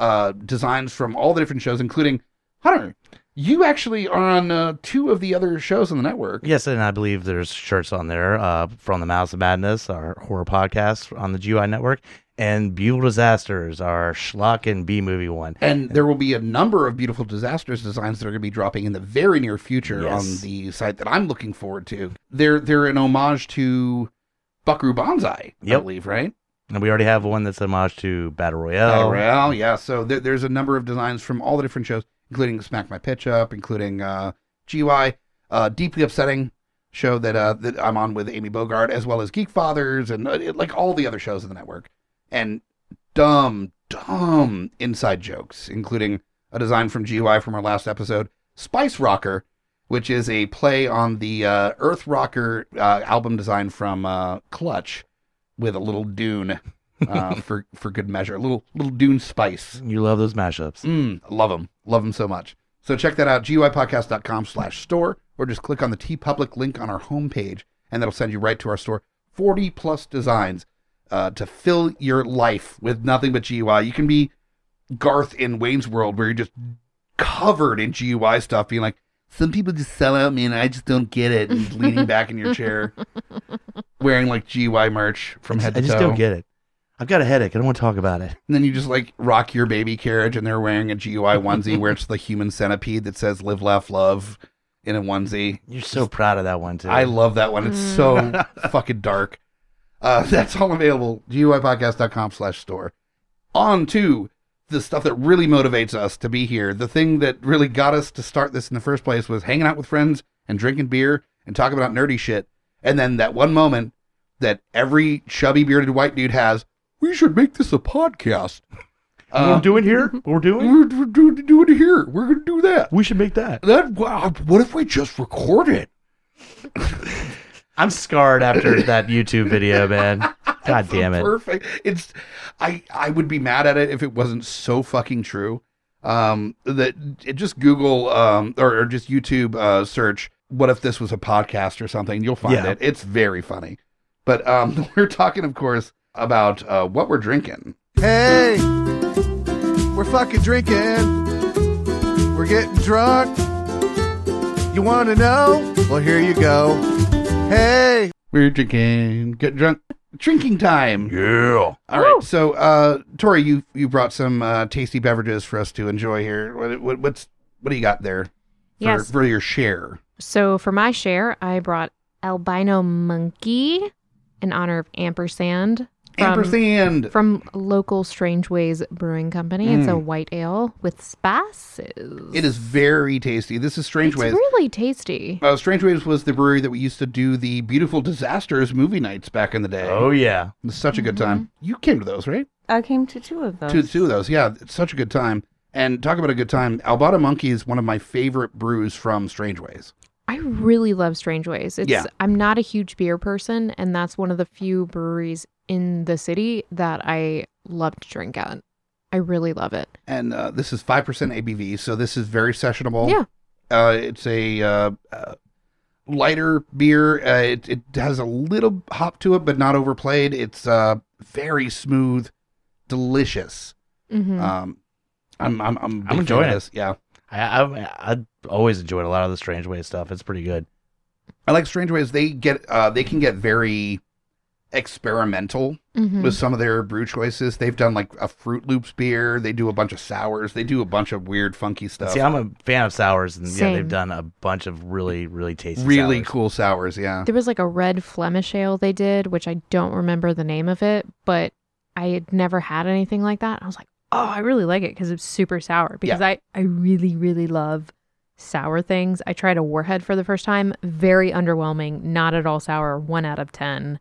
designs from all the different shows, including Hunter. You actually are on 2 of the other shows on the network. Yes, and I believe there's shirts on there from the Mouths of Madness, our horror podcast on the GUI network, and Beautiful Disasters, our schlock and B-movie one. And there will be a number of Beautiful Disasters designs that are going to be dropping in the very near future Yes. on the site that I'm looking forward to. They're an homage to Buckaroo Banzai, I Yep. believe, right? And we already have one that's homage to Battle Royale. Battle Royale, yeah. So there's a number of designs from all the different shows, including Smack My Pitch Up, including GUI, Deeply Upsetting show that I'm on with Amy Bogard, as well as Geek Fathers and like all the other shows in the network. And dumb inside jokes, including a design from GUI from our last episode, Spice Rocker, which is a play on the Earth Rocker album design from Clutch with a little Dune for good measure. A little Dune spice. You love those mashups. Love them. Love them so much. So check that out, GUIPodcast.com/store, or just click on the TeePublic link on our homepage, and that'll send you right to our store. 40 plus designs to fill your life with nothing but GUI. You can be Garth in Wayne's World, where you're just covered in GUI stuff, being like, some people just sell out, man, I just don't get it, and leaning back in your chair, wearing like GUI merch from head to toe. I just don't get it. I've got a headache. I don't want to talk about it. And then you just like rock your baby carriage, and they're wearing a GUI onesie where it's the human centipede that says live, laugh, love in a onesie. You're so proud of that one, too. I love that one. It's so fucking dark. That's all available. GUIPodcast.com/store. On to the stuff that really motivates us to be here. The thing that really got us to start this in the first place was hanging out with friends and drinking beer and talking about nerdy shit. And then that one moment that every chubby bearded white dude has, we should make this a podcast. We're doing here? We're doing? We're doing it here. We're going to do that. We should make that. What if we just record it? I'm scarred after that YouTube video, man. God damn it. Perfect. I would be mad at it if it wasn't so fucking true. Just Google or just YouTube search, what if this was a podcast or something? You'll find it. It's very funny. But we're talking, of course, about what we're drinking. Hey, we're fucking drinking. We're getting drunk. You want to know? Well, here you go. Hey, we're drinking. Get drunk. Drinking time. Yeah. All right. So, Tori, you brought some tasty beverages for us to enjoy here. What do you got there? For your share. So for my share, I brought Albino Monkey in honor of Ampersand. From local Strange Ways Brewing Company. It's a white ale with spices. It is very tasty. This is Strange Ways. It's really tasty. Strange Ways was the brewery that we used to do the Beautiful Disasters movie nights back in the day. Oh, yeah. It was such a good time. You came to those, right? I came to two of those. Two of those, yeah. It's such a good time. And talk about a good time. Albino Monkey is one of my favorite brews from Strange Ways. I really love Strange Ways. I'm not a huge beer person, and that's one of the few breweries in the city that I love to drink at. I really love it. And this is 5% ABV, so this is very sessionable. Yeah. It's a lighter beer. It has a little hop to it, but not overplayed. It's very smooth, delicious. Mm-hmm. I'm enjoying this. Yeah. I always enjoyed a lot of the Strange Ways stuff. It's pretty good. I like Strange Ways. They can get very experimental with some of their brew choices. They've done like a Fruit Loops beer. They do a bunch of sours. They do a bunch of weird, funky stuff. See, I'm a fan of sours, and Same. yeah, they've done a bunch of really, really tasty, really sours. cool sours. Yeah, There was like a red Flemish ale they did, which I don't remember the name of it, but I had never had anything like that. I was like, oh, I really like it because it's super sour. Because I really, really love sour things. I tried a Warhead for the first time. Very underwhelming. Not at all sour. 1 out of 10.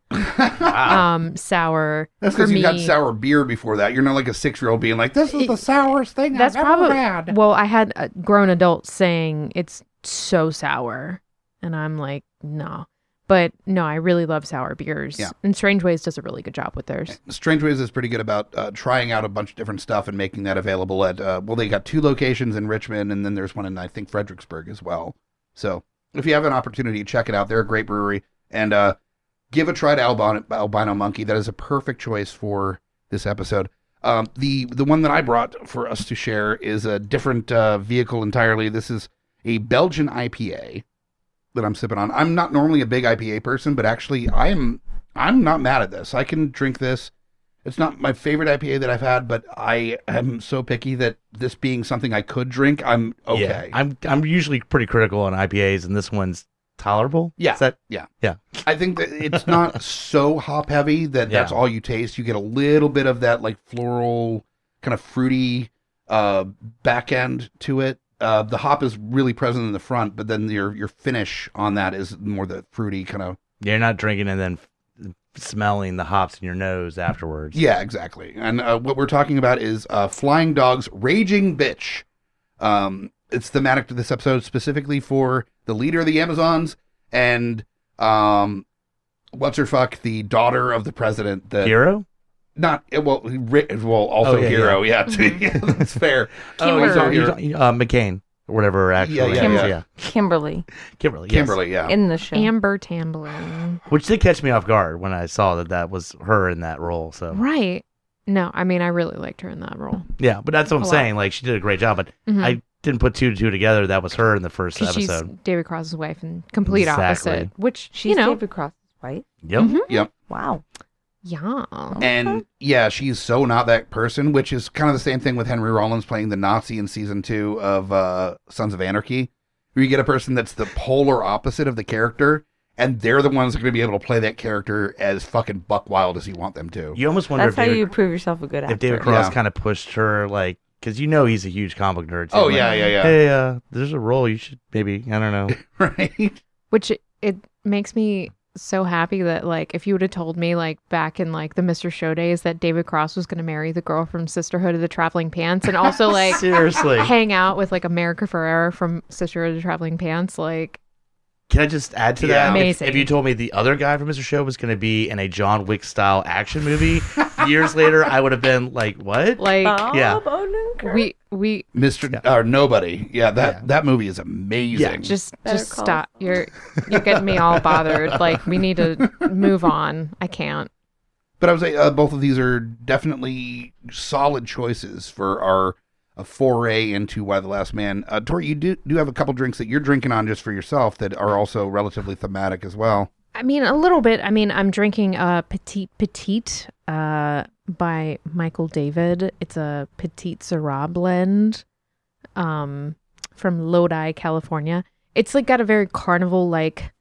Sour. that's because you had sour beer before that. You're not like a 6-year-old being like, "This is the sourest thing I've ever had." Well, I had grown adults saying it's so sour, and I'm like, no. But no, I really love sour beers. Yeah. And Strange Ways does a really good job with theirs. Strange Ways is pretty good about trying out a bunch of different stuff and making that available at, they got 2 locations in Richmond, and then there's one in, I think, Fredericksburg as well. So if you have an opportunity, check it out. They're a great brewery. And give a try to Albino Monkey. That is a perfect choice for this episode. The one that I brought for us to share is a different vehicle entirely. This is a Belgian IPA that I'm sipping on. I'm not normally a big IPA person, but actually I'm not mad at this. I can drink this. It's not my favorite IPA that I've had, but I am so picky that this being something I could drink, I'm okay. Yeah, I'm usually pretty critical on IPAs, and this one's tolerable. Yeah. Yeah. I think that it's not so hop heavy that that's all you taste. You get a little bit of that like floral, kind of fruity back end to it. The hop is really present in the front, but then your finish on that is more the fruity kind of. You're not drinking and then smelling the hops in your nose afterwards. Yeah, exactly. And what we're talking about is Flying Dog's Raging Bitch. It's thematic to this episode specifically for the leader of the Amazons, and what's her fuck, the daughter of the president. Hero? Not also Okay, Hero. Yeah, yeah, that's fair. McCain or whatever. Actually, Kimberly. Kimberly, yeah, in the show. Amber Tamblyn. Which did catch me off guard when I saw that was her in that role. So Right. No, I mean, I really liked her in that role. yeah, but that's what I'm A lot. saying. Like, she did a great job, but Mhm. I didn't put two to two together. That was her in the first 'Cause she's episode. David Cross's wife and complete Exactly. opposite. Which, She's you know. David Cross's wife. Yep. Mhm. Yep. Wow. Yeah. And yeah, she's so not that person, which is kind of the same thing with Henry Rollins playing the Nazi in season 2 of Sons of Anarchy, where you get a person that's the polar opposite of the character, and they're the ones that are going to be able to play that character as fucking buck wild as you want them to. You almost wonder That's if how David, you prove yourself a good actor. if David Cross Yeah. kind of pushed her, like, because you know he's a huge comic nerd. Too. Oh, Like, yeah. Hey, there's a role you should maybe, I don't know. Right? Which it makes me so happy that, like, if you would have told me, like, back in, like, the Mr. Show days that David Cross was going to marry the girl from Sisterhood of the Traveling Pants and also, like, Seriously. hang out with, like, America Ferrera from Sisterhood of the Traveling Pants, like, Can I just add to Yeah. that? Amazing. If you told me the other guy from Mr. Show was going to be in a John Wick style action movie years later, I would have been like, what? like, Yeah. we Mr. Or Nobody. Yeah, that movie is amazing. just Better just Call stop. You're getting me all bothered. Like, we need to move on. I can't. But I would say both of these are definitely solid choices for our foray into Why the Last Man. Tori, you do have a couple drinks that you're drinking on just for yourself that are also relatively thematic as well. I mean, a little bit. I mean, I'm drinking Petite by Michael David. It's a Petite Syrah blend from Lodi, California. It's like got a very carnival like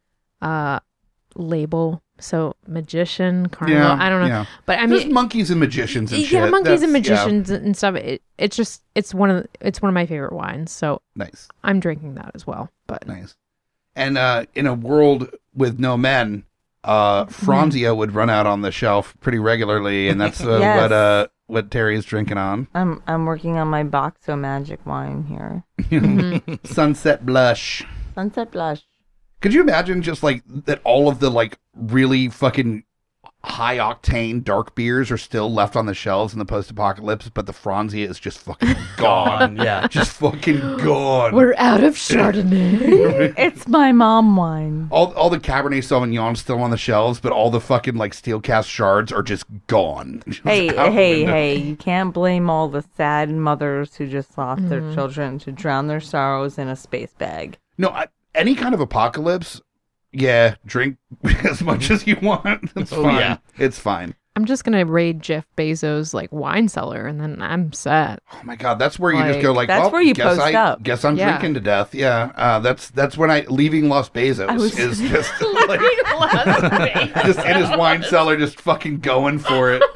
label. So magician, carnival. I don't know. Yeah. But I There's mean, monkeys and magicians and shit. yeah, monkeys and That's- yeah. magicians and stuff. It's one of my favorite wines. So Nice. I'm drinking that as well. But Nice. And in a world with no men, Franzia would run out on the shelf pretty regularly, and that's Yes. what Terry's drinking on. I'm working on my Boxo Magic wine here. Sunset Blush. Sunset Blush. Could you imagine just like that all of the like really fucking high octane dark beers are still left on the shelves in the post-apocalypse, but the Franzia is just fucking gone. Yeah. Just fucking gone. we're out of Chardonnay. It's my mom wine. All the Cabernet Sauvignon still on the shelves, but all the fucking like steel cast shards are just gone. Just Hey, out the hey, window. hey, you can't blame all the sad mothers who just lost their children to drown their sorrows in a space bag. No, any kind of apocalypse, yeah, drink as much as you want. It's fine. yeah. It's fine. I'm just gonna raid Jeff Bezos' like wine cellar, and then I'm set. Oh my god, that's where you just go like, That's well, where you guess post up. Guess I'm Yeah. drinking to death. Yeah, that's when leaving Las Bezos is just like, just in his wine cellar, just fucking going for it.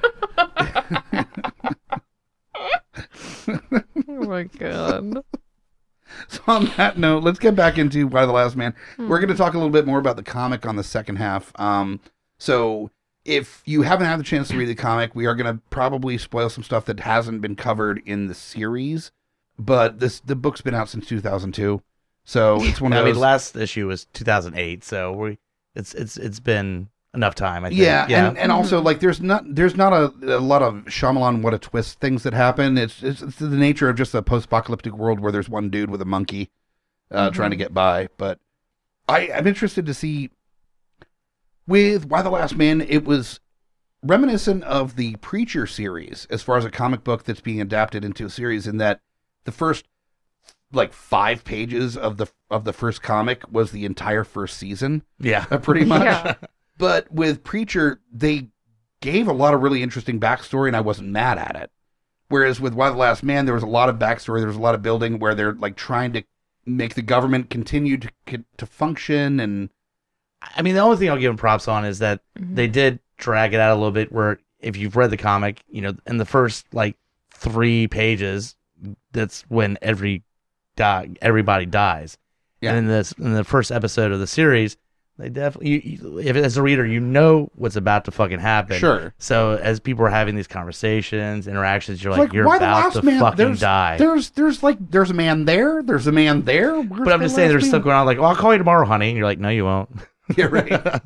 Oh my god. So on that note, let's get back into Why the Last Man. We're going to talk a little bit more about the comic on the second half. So if you haven't had the chance to read the comic, we are going to probably spoil some stuff that hasn't been covered in the series. But the book's been out since 2002, so it's one of I those. mean, last issue was 2008, so it's been enough time. I think. Yeah, and also like there's not a lot of Shyamalan what a twist things that happen. It's the nature of just a post-apocalyptic world where there's one dude with a monkey trying to get by. But I'm interested to see with Why the Last Man. It was reminiscent of the Preacher series as far as a comic book that's being adapted into a series, in that the first like 5 pages of the first comic was the entire first season. yeah. Pretty much. Yeah. But with Preacher, they gave a lot of really interesting backstory, and I wasn't mad at it. Whereas with Why the Last Man, there was a lot of backstory, there was a lot of building where they're like trying to make the government continue to function. And I mean, the only thing I'll give them props on is that they did drag it out a little bit. Where if you've read the comic, you know, in the first like 3 pages, that's when everybody dies. Yeah. And in the first episode of the series, They definitely. If as a reader, you know what's about to fucking happen. Sure. So as people are having these conversations, interactions, you're It's like, you're why the about last to man, fucking there's, die. There's a man there. There's a man there. Where's But I'm the just saying, last there's man? stuff going on. Like, well, I'll call you tomorrow, honey. And you're like, no, you won't. Yeah, right.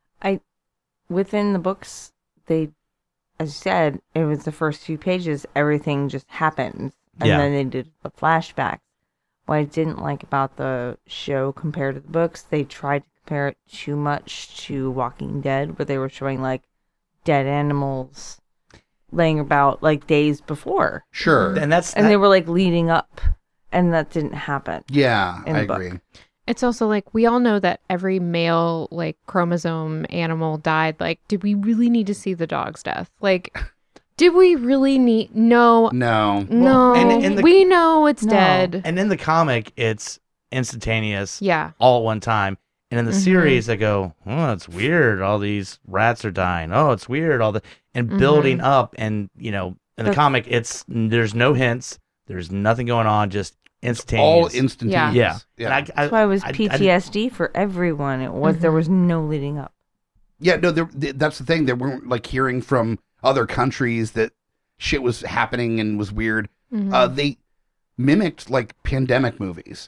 Within the books, they, as you said, it was the first few pages, everything just happens. And Yeah. then they did the flashbacks. What I didn't like about the show compared to the books, they tried to compare it too much to Walking Dead, where they were showing like dead animals laying about like days before. Sure. And they were like leading up, and that didn't happen. Yeah, in I the book. agree. It's also like we all know that every male like chromosome animal died. Like, did we really need to see the dog's death? Like, did we really need? No, No. no. and we know it's No. dead. And in the comic, it's instantaneous. Yeah. All at one time. And in the Mhm. series, they go, oh, it's weird. All these rats are dying. Oh, it's weird. And building up. And, in the comic, there's no hints. There's nothing going on. Just instantaneous. All instantaneous. Yeah. And That's why it was PTSD for everyone. It was there was no leading up. Yeah, no, that's the thing. They weren't like hearing from other countries that shit was happening and was weird. They mimicked like pandemic movies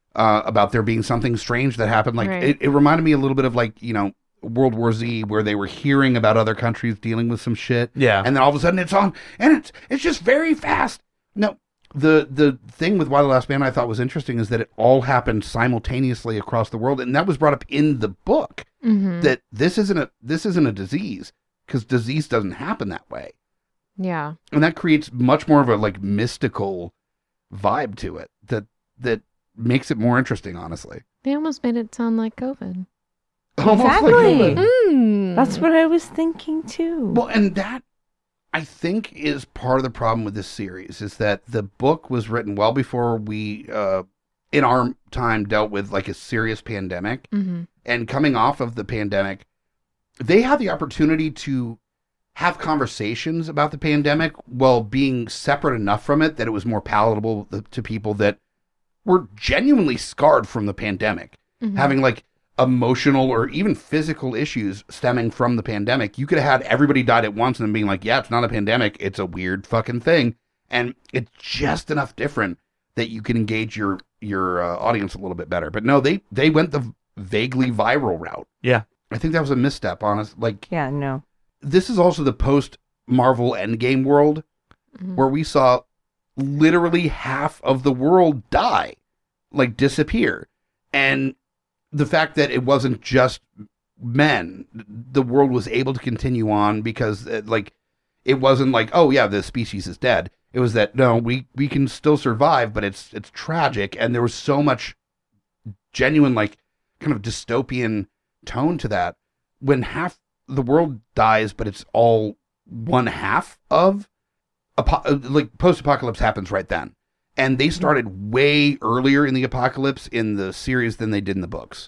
about there being something strange that happened. Like Right. it reminded me a little bit of like, World War Z, where they were hearing about other countries dealing with some shit. Yeah. And then all of a sudden it's on, and it's just very fast. No, the thing with Why the Last Man I thought was interesting is that it all happened simultaneously across the world, and that was brought up in the book. That this isn't a disease, because disease doesn't happen that way, Yeah. and that creates much more of a like mystical vibe to it that makes it more interesting. Honestly, They almost made it sound like COVID. Almost like Exactly. COVID. Mm. That's what I was thinking too. Well, and that I think is part of the problem with this series is that the book was written well before we, in our time, dealt with like a serious pandemic. And coming off of the pandemic, they had the opportunity to have conversations about the pandemic while being separate enough from it that it was more palatable to people that were genuinely scarred from the pandemic, having like emotional or even physical issues stemming from the pandemic. You could have had everybody died at once and then being like, yeah, it's not a pandemic. It's a weird fucking thing. And it's just enough different that you can engage your audience a little bit better. But no, they went the vaguely viral route. Yeah. I think that was a misstep, honest. Like, Yeah, no. this is also the post Marvel Endgame world where we saw literally half of the world die, like disappear. And the fact that it wasn't just men, the world was able to continue on because like, it wasn't like, oh yeah, the species is dead. It was that, no, we can still survive, but it's tragic. And there was so much genuine, like kind of dystopian tone to that when half the world dies, but it's all one half of like post-apocalypse happens right then. And they started way earlier in the apocalypse in the series than they did in the books.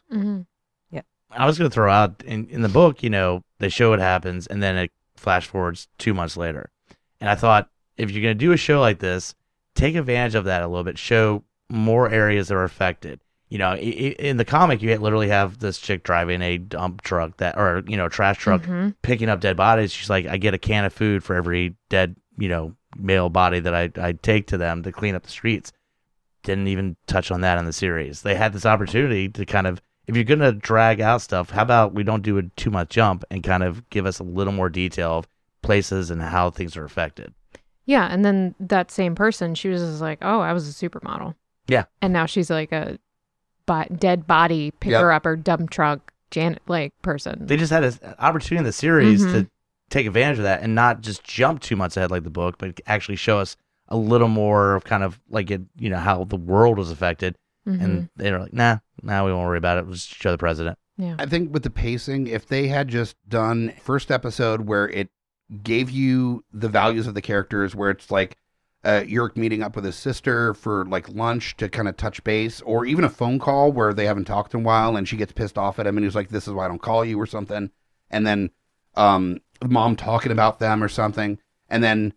I was going to throw out in the book, they show what happens and then it flash forwards 2 months later. And I thought, if you're going to do a show like this, take advantage of that a little bit. Show more areas that are affected. In the comic, you literally have this chick driving a dump truck trash truck, picking up dead bodies. She's like, I get a can of food for every dead, male body that I take to them to clean up the streets. Didn't even touch on that in the series. They had this opportunity to kind of, if you're going to drag out stuff, how about we don't do a too much jump and kind of give us a little more detail of places and how things are affected. Yeah, and then that same person, she was just like, "Oh, I was a supermodel." Yeah, and now she's like a dead body picker up or dump truck person. They just had an opportunity in the series to take advantage of that and not just jump 2 months ahead like the book, but actually show us a little more of kind of like it, how the world was affected. And they were like, nah, we won't worry about it. We'll just show the president. Yeah, I think with the pacing, if they had just done first episode where it gave you the values of the characters, where it's like Yurick meeting up with his sister for like lunch to kind of touch base, or even a phone call where they haven't talked in a while and she gets pissed off at him and he's like, this is why I don't call you or something. And then mom talking about them or something. And then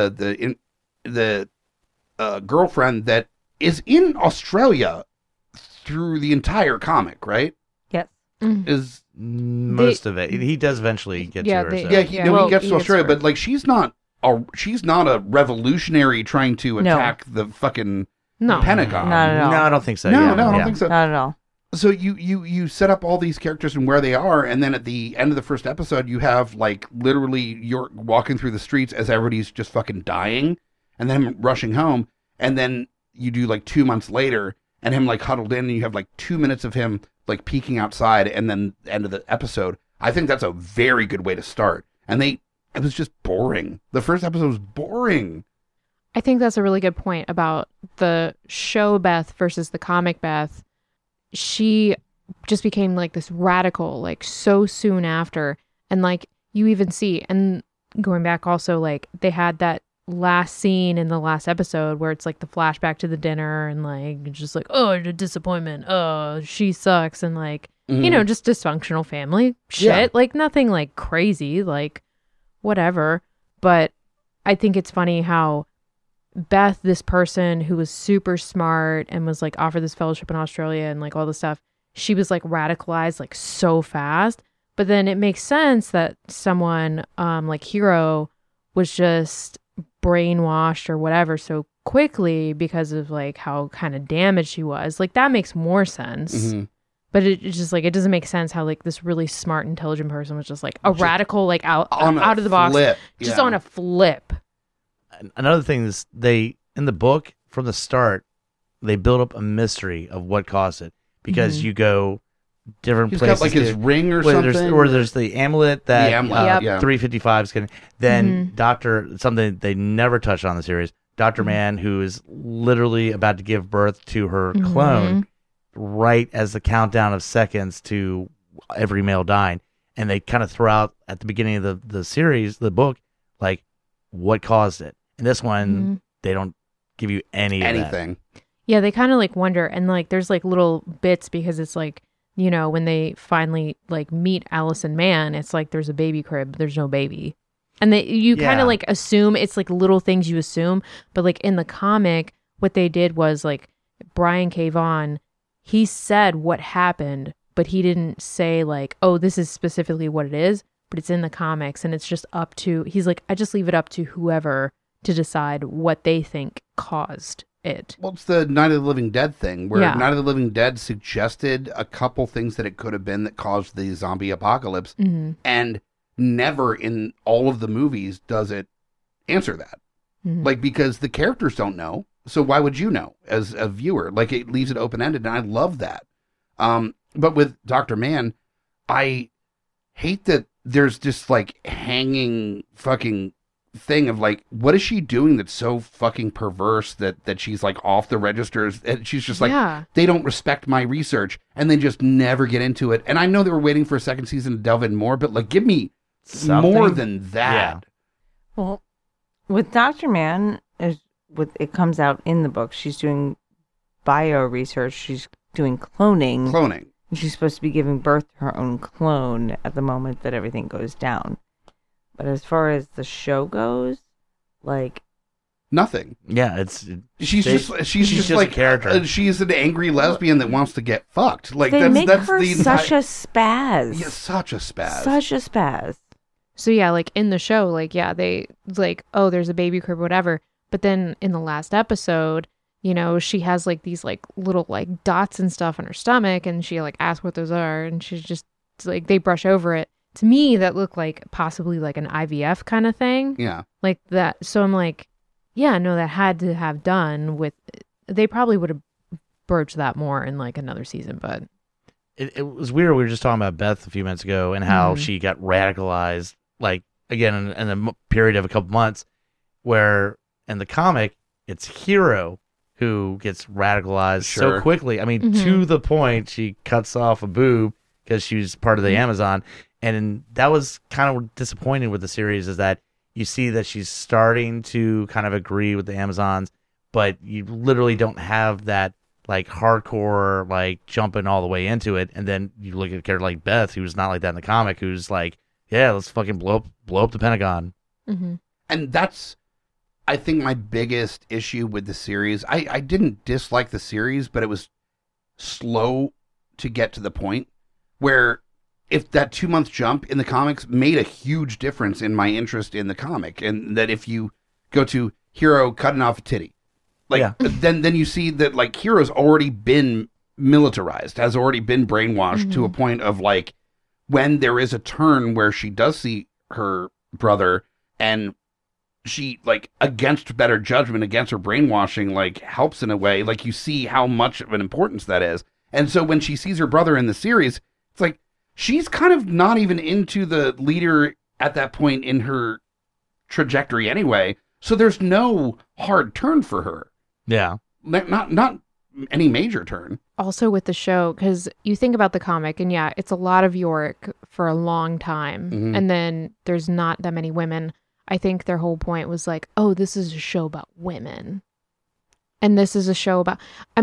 the girlfriend that is in Australia through the entire comic, right? Yes. Is Most of it. He does eventually get to her. So. he gets to Australia, but like she's not a revolutionary trying to attack the fucking Pentagon. Not at all. No, I don't think so. No, yeah. I don't think so. Not at all. So you set up all these characters and where they are, and then at the end of the first episode, you have like literally you're walking through the streets as everybody's just fucking dying, and then him rushing home, and then you do like 2 months later, and him like huddled in, and you have like 2 minutes of him like peeking outside, and then the end of the episode. I think that's a very good way to start. And it was just boring. The first episode was boring. I think that's a really good point about the show Beth versus the comic Beth. She just became like this radical, like so soon after. And like you even see, and going back also, like they had that last scene in the last episode where it's like the flashback to the dinner and like just like, oh, the disappointment, oh, she sucks, and like you know, just dysfunctional family shit, like nothing like crazy, like whatever. But I think it's funny how Beth, this person who was super smart and was like offered this fellowship in Australia and like all this stuff, she was like radicalized like so fast. But then it makes sense that someone like Hero was just brainwashed or whatever so quickly because of like how kind of damaged she was. Like that makes more sense. But it's just like it doesn't make sense how like this really smart, intelligent person was just like a radical, like out of the box, just on a flip. Another thing is in the book from the start, they build up a mystery of what caused it because you go different He's places. Got like his ring or something. There's the amulet that 355 is getting. Then something they never touched on in the series, Dr. Man, who is literally about to give birth to her clone right as the countdown of seconds to every male dying. And they kind of throw out at the beginning of the series, the book, like what caused it. And this one, they don't give you anything. Yeah, they kind of like wonder, and like there's like little bits because it's like, you know, when they finally like meet Allison Mann, it's like there's a baby crib, there's no baby. And you kind of like assume it's like little things you assume, but like in the comic, what they did was like Brian K. Vaughan, he said what happened, but he didn't say like, oh, this is specifically what it is, but it's in the comics and it's just up to, he's like, I just leave it up to whoever to decide what they think caused it. Well, it's the Night of the Living Dead thing, where Night of the Living Dead suggested a couple things that it could have been that caused the zombie apocalypse, and never in all of the movies does it answer that. Like, because the characters don't know, so why would you know as a viewer? Like, it leaves it open-ended, and I love that. But with Dr. Mann, I hate that there's just, like, hanging fucking thing of like, what is she doing that's so fucking perverse that she's like off the registers, and she's just like, they don't respect my research, and they just never get into it. And I know they were waiting for a second season to delve in more, but like, give me more than that. Well, with Dr. Mann, it comes out in the book, she's doing bio research, she's doing cloning, and she's supposed to be giving birth to her own clone at the moment that everything goes down. But as far as the show goes, like nothing. Yeah, she's just like a character. She's an angry lesbian that wants to get fucked. Like they make that's her such a spaz. Yeah, such a spaz. Such a spaz. So yeah, like in the show, like they like, oh, there's a baby crib, whatever. But then in the last episode, you know, she has like these like little like dots and stuff on her stomach, and she like asks what those are, and she's just like, they brush over it. To me, that looked like possibly like an IVF kind of thing. Yeah. Like that. So I'm like, yeah, no, that had to have done with, they probably would have broached that more in like another season, but. It was weird. We were just talking about Beth a few minutes ago and how she got radicalized, like, again, in a period of a couple months, where in the comic, it's Hero who gets radicalized so quickly. I mean, to the point, she cuts off a boob because she's part of the Amazon. And that was kind of disappointing with the series, is that you see that she's starting to kind of agree with the Amazons, but you literally don't have that like hardcore, like jumping all the way into it. And then you look at a character like Beth, who's not like that in the comic, who's like, yeah, let's fucking blow up the Pentagon. And that's, I think, my biggest issue with the series. I didn't dislike the series, but it was slow to get to the point. where if that 2-month jump in the comics made a huge difference in my interest in the comic, and that if you go to Hero cutting off a titty, like then you see that like Hero's already been militarized, has already been brainwashed to a point of like when there is a turn where she does see her brother and she like against better judgment, against her brainwashing, like helps in a way, like you see how much of an importance that is. And so when she sees her brother in the series, it's like she's kind of not even into the leader at that point in her trajectory anyway. So there's no hard turn for her. Yeah. Not any major turn. Also with the show, because you think about the comic, and yeah, it's a lot of Yorick for a long time, and then there's not that many women. I think their whole point was like, oh, this is a show about women, and this is a show about,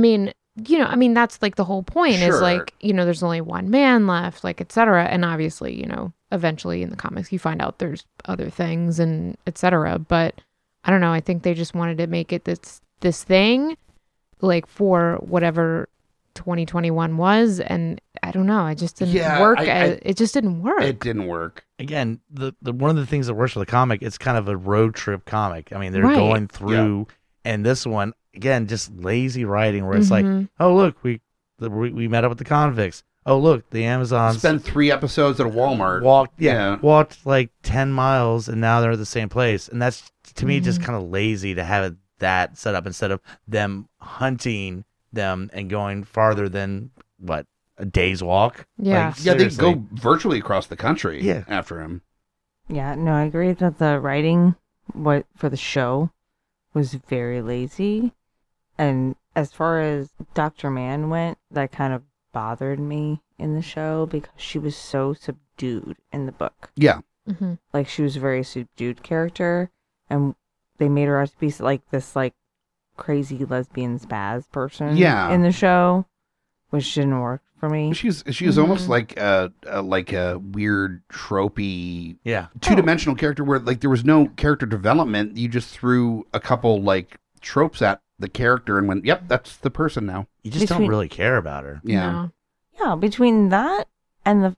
that's like the whole point is like, there's only one man left, like, etc. And obviously, eventually in the comics you find out there's other things and etc. But I don't know, I think they just wanted to make it this thing like for whatever 2021 was, and I don't know, it just didn't work. It just didn't work. It didn't work. Again, the one of the things that works for the comic, it's kind of a road trip comic. I mean, they're going through, and this one again, just lazy writing where it's like, oh look, we met up with the convicts. Oh look, the Amazons spent 3 episodes at a Walmart. Walked like 10 miles, and now they're at the same place. And that's to me just kind of lazy to have it that set up instead of them hunting them and going farther than what, a day's walk. They go virtually across the country after him. I agree that the writing for the show was very lazy, and as far as Dr. Mann went, that kind of bothered me in the show because she was so subdued in the book. Like she was a very subdued character, and they made her out to be like this like crazy lesbian spaz person in the show, which didn't work for me. She was almost like a weird tropey two-dimensional character where like there was no character development. You just threw a couple like tropes at the character and went, yep, that's the person now. You just don't really care about her. Between that and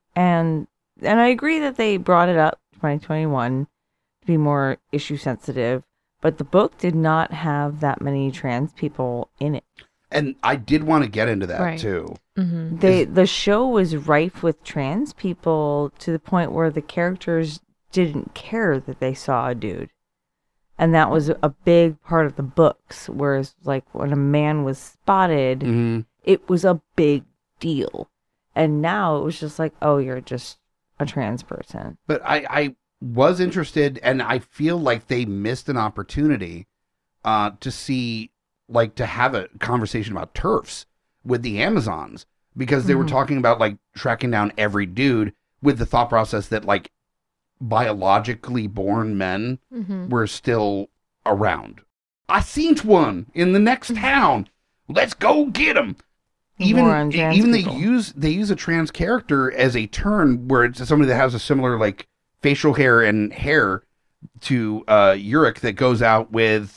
I agree that they brought it up 2021 to be more issue sensitive, but the book did not have that many trans people in it. And I did want to get into that too. The show was rife with trans people to the point where the characters didn't care that they saw a dude. And that was a big part of the books, whereas like when a man was spotted, it was a big deal. And now it was just like, oh, you're just a trans person. But I was interested, and I feel like they missed an opportunity to see, like, to have a conversation about TERFs with the Amazons, because they were talking about like tracking down every dude with the thought process that like biologically born men were still around. I seen one in the next town. Let's go get him. Even they use a trans character as a turn where it's somebody that has a similar like facial hair and hair to Yorick that goes out with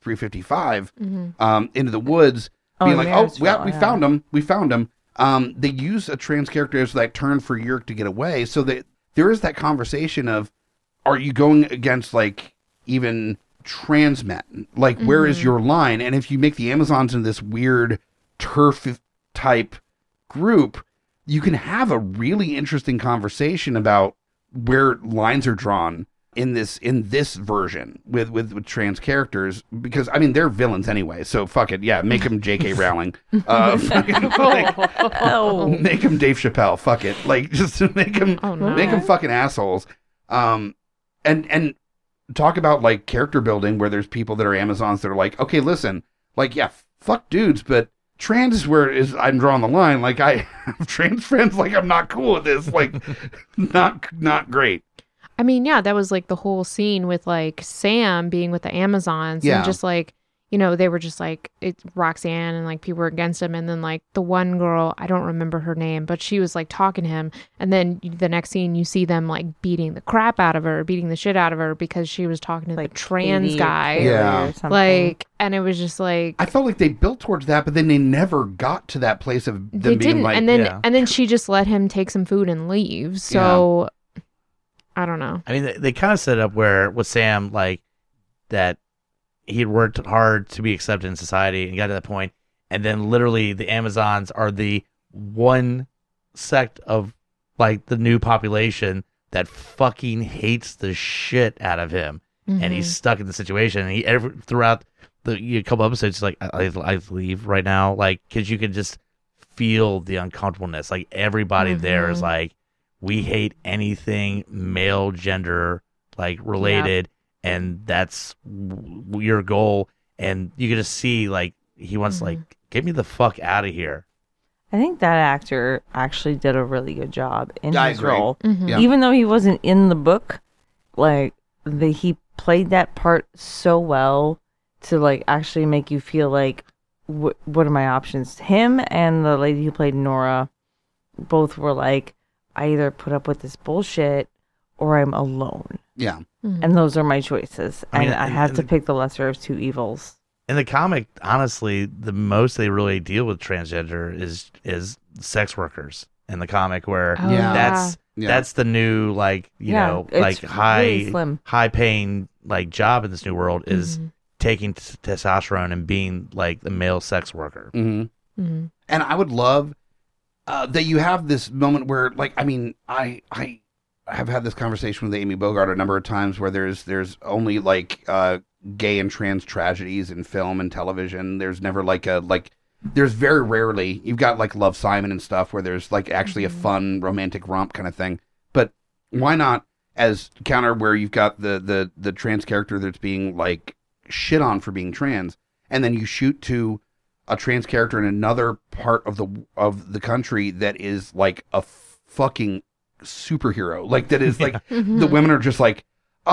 355 into the woods, being like, oh, we found him. We found him. They use a trans character as that turn for Yorick to get away, so that there is that conversation of, are you going against like even trans men? Like, where is your line? And if you make the Amazons in this weird TERF type group, you can have a really interesting conversation about where lines are drawn in this version with trans characters, because I mean they're villains anyway, so fuck it, make them J.K. Rowling, make them Dave Chappelle, fuck it, like just make them fucking assholes, and talk about like character building where there's people that are Amazons that are like, okay, listen, like fuck dudes, but trans is where I'm drawing the line. Like I have trans friends, like I'm not cool with this, like not great. I mean, that was like the whole scene with like Sam being with the Amazons and just like, you know, they were just like, it's Roxanne and like people were against him. And then like the one girl, I don't remember her name, but she was like talking to him. And then the next scene, you see them like beating the crap out of her, beating the shit out of her because she was talking to Like the trans Katie or guy. Carrie Yeah. or something. Like, and it was just like, I felt like they built towards that, but then they never got to that place of them they being didn't. like, And then she just let him take some food and leave. So I don't know. I mean, they kind of set it up where with Sam, like that he had worked hard to be accepted in society and got to that point, and then literally the Amazons are the one sect of like the new population that fucking hates the shit out of him, and he's stuck in the situation. And he throughout the couple episodes, he's like, I leave right now, like because you can just feel the uncomfortableness. Like everybody there is like, we hate anything male gender like related, and that's your goal. And you can just see like he wants like, get me the fuck out of here. I think that actor actually did a really good job in I his agree. role. Yeah. Even though he wasn't in the book, like he played that part so well to like actually make you feel like, what are my options? Him and the lady who played Nora both were like, I either put up with this bullshit or I'm alone. yeah. And those are my choices. I mean, and I have to pick the lesser of two evils. In the comic, honestly, the most they really deal with transgender is sex workers in the comic, where Oh, Yeah. that's the new like you Yeah, know it's like really slim. high paying like job in this new world is taking testosterone and being like the male sex worker. Mm-hmm. And I would love that you have this moment where, like, I mean, I have had this conversation with Amy Bogart a number of times where there's only like gay and trans tragedies in film and television. There's never there's very rarely, you've got like Love, Simon and stuff where there's like actually a fun romantic romp kind of thing. But why not as counter where you've got the trans character that's being like shit on for being trans, and then you shoot to a trans character in another part of the country that is like a fucking superhero, like that is like the women are just like,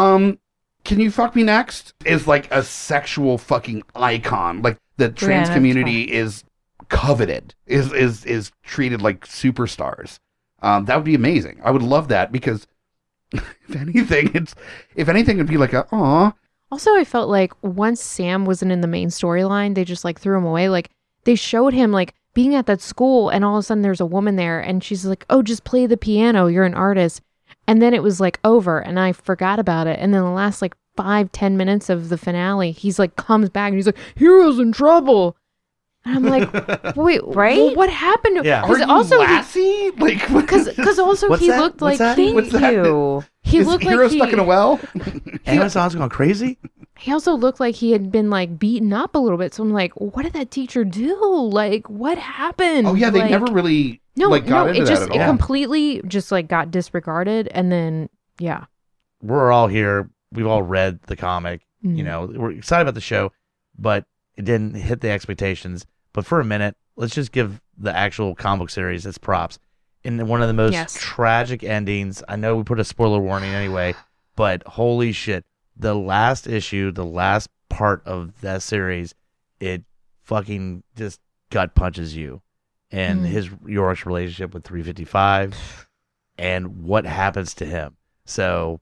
can you fuck me next? Is like a sexual fucking icon. Like the trans that's community is coveted, is treated like superstars. That would be amazing. I would love that because if anything, it'd be like aw. Also, I felt like once Sam wasn't in the main storyline, they just like threw him away. Like they showed him like being at that school, and all of a sudden there's a woman there, and she's like, "Oh, just play the piano. You're an artist." And then it was like over, and I forgot about it. And then the last like 5-10 minutes of the finale, he's like comes back and he's like, "Hero's in trouble." And I'm like, "Wait, Right? well, what happened?" Yeah. Are you also Lassie? Like, because also What's he that? looked What's like that? he, What's that? You. he is looked Hero like stuck in a well? Amazon's going crazy. He also looked like he had been like beaten up a little bit. So I'm like, what did that teacher do? Like, what happened? Oh yeah, they Like, never really no, got no, into it that just at it all. completely just like got disregarded, and then yeah, We're all here. We've all read the comic. Mm. You know, we're excited about the show, but it didn't hit the expectations. But for a minute, let's just give the actual comic book series its props. In one of the most Yes. tragic endings, I know we put a spoiler warning anyway, but holy shit, the last issue, the last part of that series, it fucking just gut punches you. And his Yorick's relationship with 355 and what happens to him. So,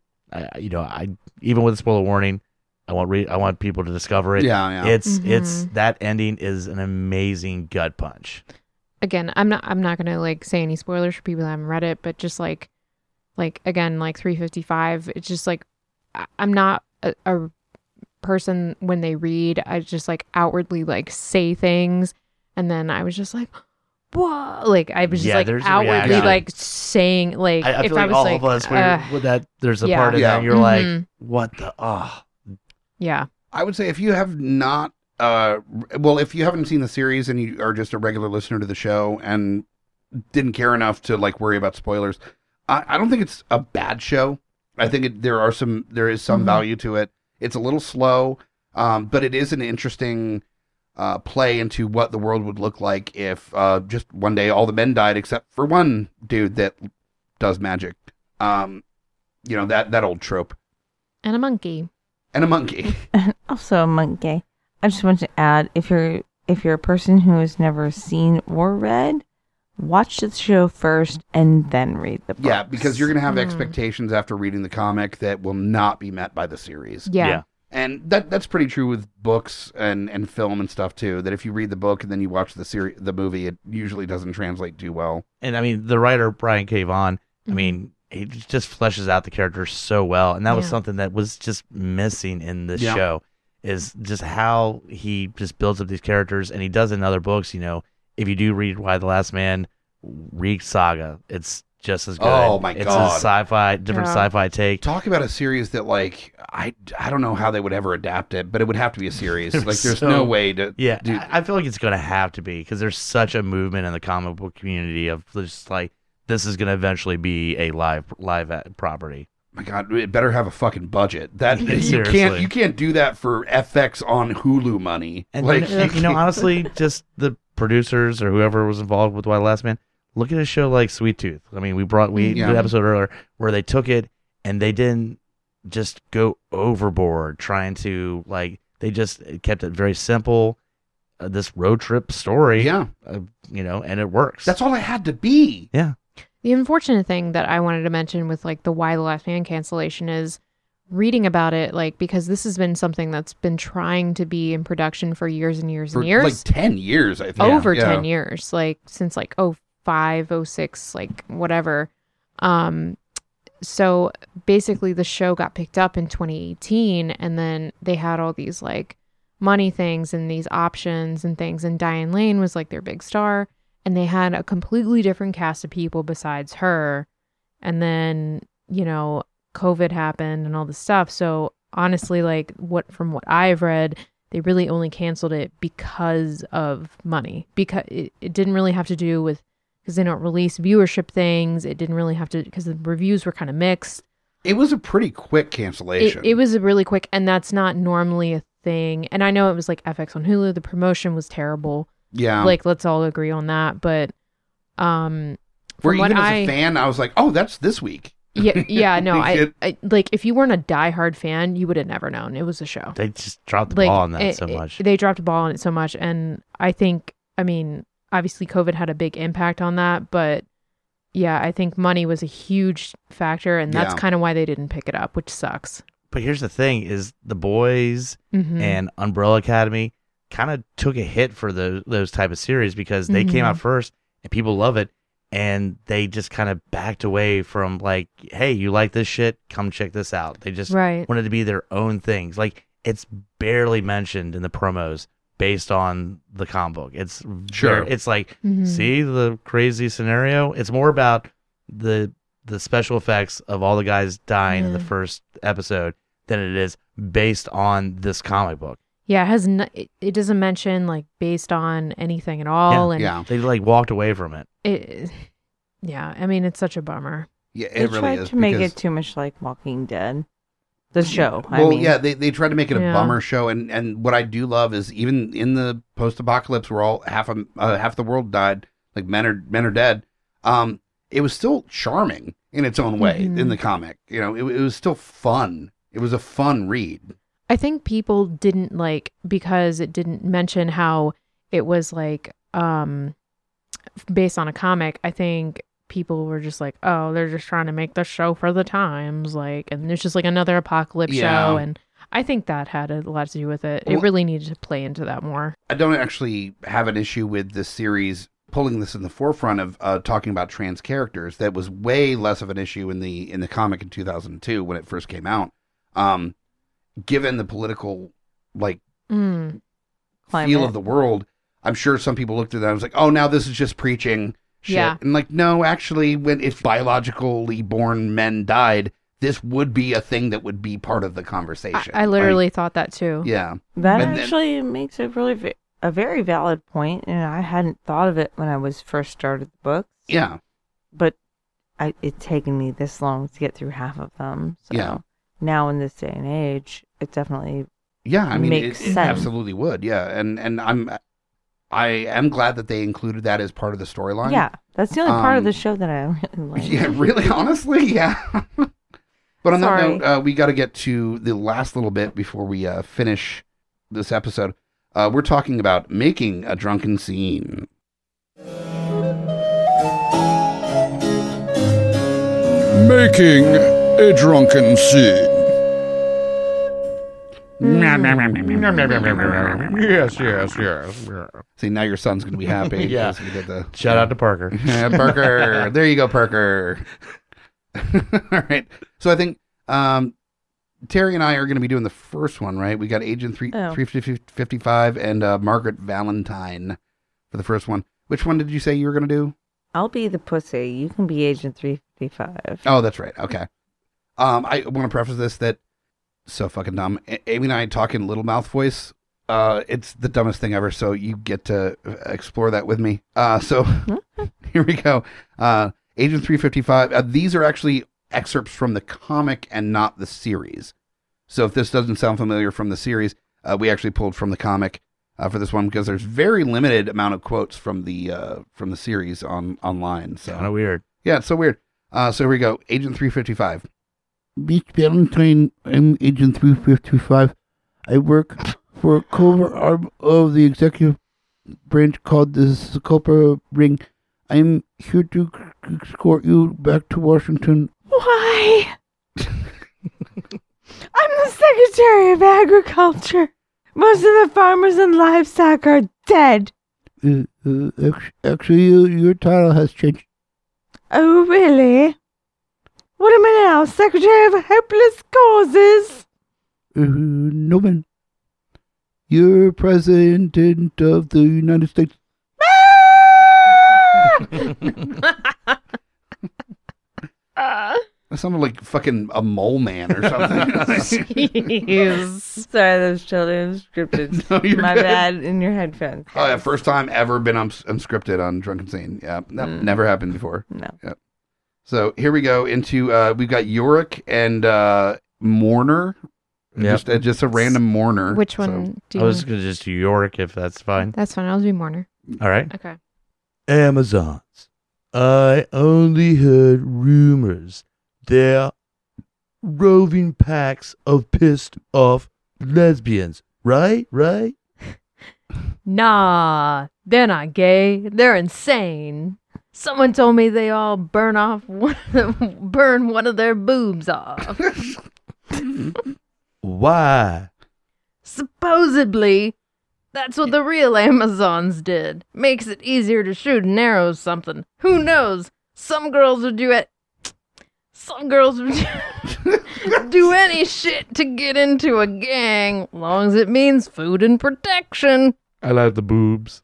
I even with a spoiler warning, I want people to discover it. Yeah. It's that ending is an amazing gut punch. again, I'm not gonna like say any spoilers for people that haven't read it, but just like again, like 355, it's just like I'm not a person when they read, I just like outwardly like say things, and then I was just like, whoa, like I was just like there's a outwardly reaction. like saying like I if feel I like was all like of us with that. There's a yeah. part of Yeah. that you're like, Mhm. what the yeah. I would say if you have not, if you haven't seen the series and you are just a regular listener to the show and didn't care enough to like worry about spoilers, I don't think it's a bad show. I think there is some value to it. It's a little slow, but it is an interesting play into what the world would look like if just one day all the men died except for one dude that does magic. That old trope. And a monkey. And a monkey. Also a monkey. I just want to add, if you're a person who has never seen or read, watch the show first and then read the book. Yeah, because you're going to have expectations after reading the comic that will not be met by the series. Yeah. And that's pretty true with books and film and stuff too. That if you read the book and then you watch the movie, it usually doesn't translate too well. And I mean, the writer Brian K. Vaughan, I mean, he just fleshes out the characters so well, and that was something that was just missing in this show. Is just how he just builds up these characters, and he does in other books. You know, if you do read Y the Last Man, read Saga. It's just as good. Oh my God. It's a different sci-fi take. Talk about a series that, like, I don't know how they would ever adapt it, but it would have to be a series. Like, there's no way to do. I feel like it's going to have to be, because there's such a movement in the comic book community of just like, this is going to eventually be a live property. My God, it better have a fucking budget. That you Seriously. can't do that for FX on Hulu money. And like, you know, honestly, just the producers or whoever was involved with Y the Last Man, look at a show like Sweet Tooth. I mean, we did an episode earlier where they took it and they didn't just go overboard trying to, like, they just kept it very simple. This road trip story, you know, and it works. That's all it had to be. Yeah. The unfortunate thing that I wanted to mention with like the Y the Last Man cancellation is reading about it, like, because this has been something that's been trying to be in production for years and years and years. Like 10 years, I think. Over 10 years, like since like 05, 06, like whatever. So basically the show got picked up in 2018, and then they had all these like money things and these options and things, and Diane Lane was like their big star. And they had a completely different cast of people besides her. And then, you know, COVID happened and all this stuff. So honestly, like from what I've read, they really only canceled it because of money. Because it didn't really have to do with, because they don't release viewership things. It didn't really have to, because the reviews were kind of mixed. It was a pretty quick cancellation. It was a really quick, and that's not normally a thing. And I know it was like FX on Hulu. The promotion was terrible. Yeah. Like, let's all agree on that. But where even as a fan, I was like, oh, that's this week. Yeah, no, I like, if you weren't a diehard fan, you would have never known it was a show. They just dropped the ball on that so much. They dropped the ball on it so much. And I think, I mean, obviously COVID had a big impact on that, but yeah, I think money was a huge factor, and that's kind of why they didn't pick it up, which sucks. But here's the thing is The Boys and Umbrella Academy kind of took a hit for those type of series, because they came out first and people love it, and they just kind of backed away from, like, hey, you like this shit, come check this out. They just wanted to be their own things. Like, it's barely mentioned in the promos based on the comic book. It's it's like, see the crazy scenario? It's more about the special effects of all the guys dying in the first episode than it is based on this comic book. Yeah, it has it doesn't mention like based on anything at all. They like walked away from it. Yeah, I mean, it's such a bummer. Yeah, they really tried is, to make it too much like Walking Dead, the show. Well, they tried to make it a bummer show, and what I do love is, even in the post-apocalypse where all half the world died, like men are dead, it was still charming in its own way in the comic. You know, it was still fun. It was a fun read. I think people didn't like, because it didn't mention how it was like based on a comic. I think people were just like, oh, they're just trying to make the show for the times, like, and it's just like another apocalypse show. And I think that had a lot to do with it. It really needed to play into that more. I don't actually have an issue with this series pulling this in the forefront of talking about trans characters. That was way less of an issue in the comic in 2002 when it first came out. Given the political feel of the world, I'm sure some people looked at that and was like, oh, now this is just preaching shit. Yeah. And like, no, actually, if biologically born men died, this would be a thing that would be part of the conversation. I literally thought that too. Yeah. That actually makes a really a very valid point, and I hadn't thought of it when I was first started the books. Yeah. But it's taken me this long to get through half of them. So now in this day and age, it definitely makes sense. It absolutely would. Yeah. And I am glad that they included that as part of the storyline. Yeah. That's the only part of the show that I really like. Yeah, really, honestly, yeah. But on that note, we got to get to the last little bit before we finish this episode. We're talking about making a drunken scene. Making a drunken scene. Yes. See, now your son's going to be happy. Yeah. because we did the Shout out to Parker. Yeah, Parker. There you go, Parker. All right. So I think Terry and I are going to be doing the first one, right? We got Agent 355 and Margaret Valentine for the first one. Which one did you say you were going to do? I'll be the pussy. You can be Agent 355. Oh, that's right. Okay. I want to preface this that so fucking dumb. Amy and I talk in little mouth voice. It's the dumbest thing ever. So you get to explore that with me. So here we go. Agent 355. These are actually excerpts from the comic and not the series. So if this doesn't sound familiar from the series, we actually pulled from the comic for this one because there's very limited amount of quotes from the series online. So Kind of weird. yeah, it's so weird. So here we go. Agent 355. Miss Valentine, I'm Agent 355. I work for a covert arm of the executive branch called the Sculptor Ring. I'm here to escort you back to Washington. Why? I'm the Secretary of Agriculture. Most of the farmers and livestock are dead. Actually, your title has changed. Oh, really? What am I now? Secretary of Hopeless Causes? No, man. You're President of the United States. That sounded like fucking a mole man or something. Jeez. Sorry, those children scripted. No, you're My good. bad in your headphones. Oh, yeah, first time ever been unscripted on Drunken Scene. Yeah, that never happened before. No. Yeah. So here we go into, we've got Yorick and Mourner. Yep. Just a random Mourner. Which So- one do I you was going to just do Yorick if that's fine. That's fine. I'll do Mourner. All right. Okay. Amazons. I only heard rumors. They're roving packs of pissed off lesbians. Right? Nah, they're not gay. They're insane. Someone told me they all burn one of their boobs off. Why? Supposedly, that's what the real Amazons did. Makes it easier to shoot an arrow or something. Who knows? Some girls would do it. Some girls would do any shit to get into a gang, long as it means food and protection. I like the boobs.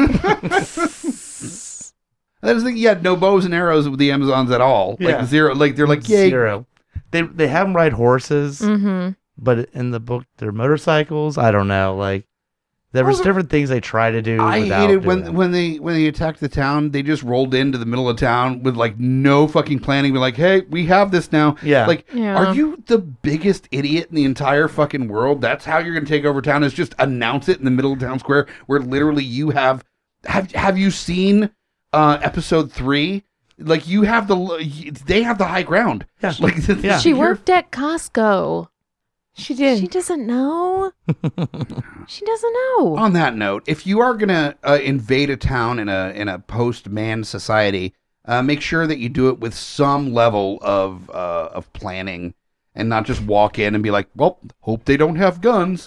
That's the thing. Yeah, no bows and arrows with the Amazons at all. Yeah. Like zero. Like they're like, yay. Zero. They have them ride horses, Mm-hmm. but in the book they're motorcycles. I don't know. Like there was different things they try to do. I without hated doing when them. they attacked the town. They just rolled into the middle of town with like no fucking planning. Be like, hey, we have this now. Yeah. Like, Yeah. are you the biggest idiot in the entire fucking world? That's how you're gonna take over town? Is just announce it in the middle of town square where literally you have you seen episode 3? Like you have they have the high ground. Yeah. Like Yeah. She you're- worked at Costco. She did. She doesn't know. She doesn't know. On that note, if you are gonna invade a town in a post-man society, make sure that you do it with some level of planning, and not just walk in and be like, "Well, hope they don't have guns."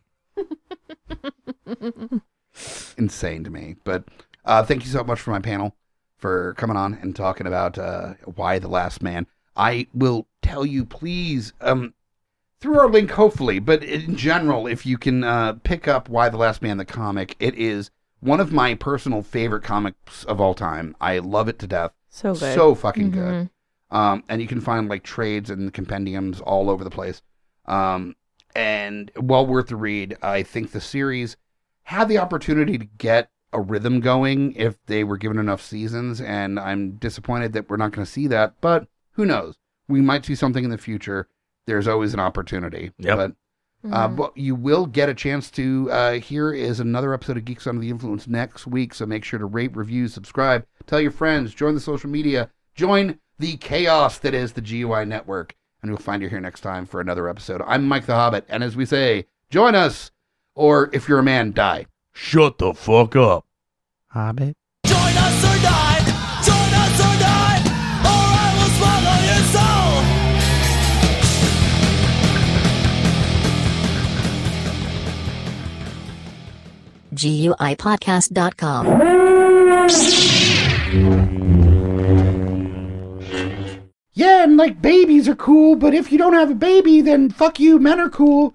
Insane to me. But thank you so much for my panel for coming on and talking about Y: The Last Man. I will tell you, please. Through our link, hopefully, but in general, if you can pick up Y: The Last Man, the comic, it is one of my personal favorite comics of all time. I love it to death. So good. So fucking good. And you can find like trades and compendiums all over the place. And well worth the read. I think the series had the opportunity to get a rhythm going if they were given enough seasons, and I'm disappointed that we're not going to see that, but who knows? We might see something in the future. There's always an opportunity. Yep. But you will get a chance to here is another episode of Geeks Under the Influence next week, so make sure to rate, review, subscribe, tell your friends, join the social media, join the chaos that is the GUI network, and we'll find you here next time for another episode. I'm Mike the Hobbit, and as we say, join us Or if you're a man, die. Shut the fuck up. Hobbit. Join us or die, join us or die, or I will swallow your soul. GUIPodcast.com. Yeah, and like babies are cool, but if you don't have a baby, then fuck you, men are cool.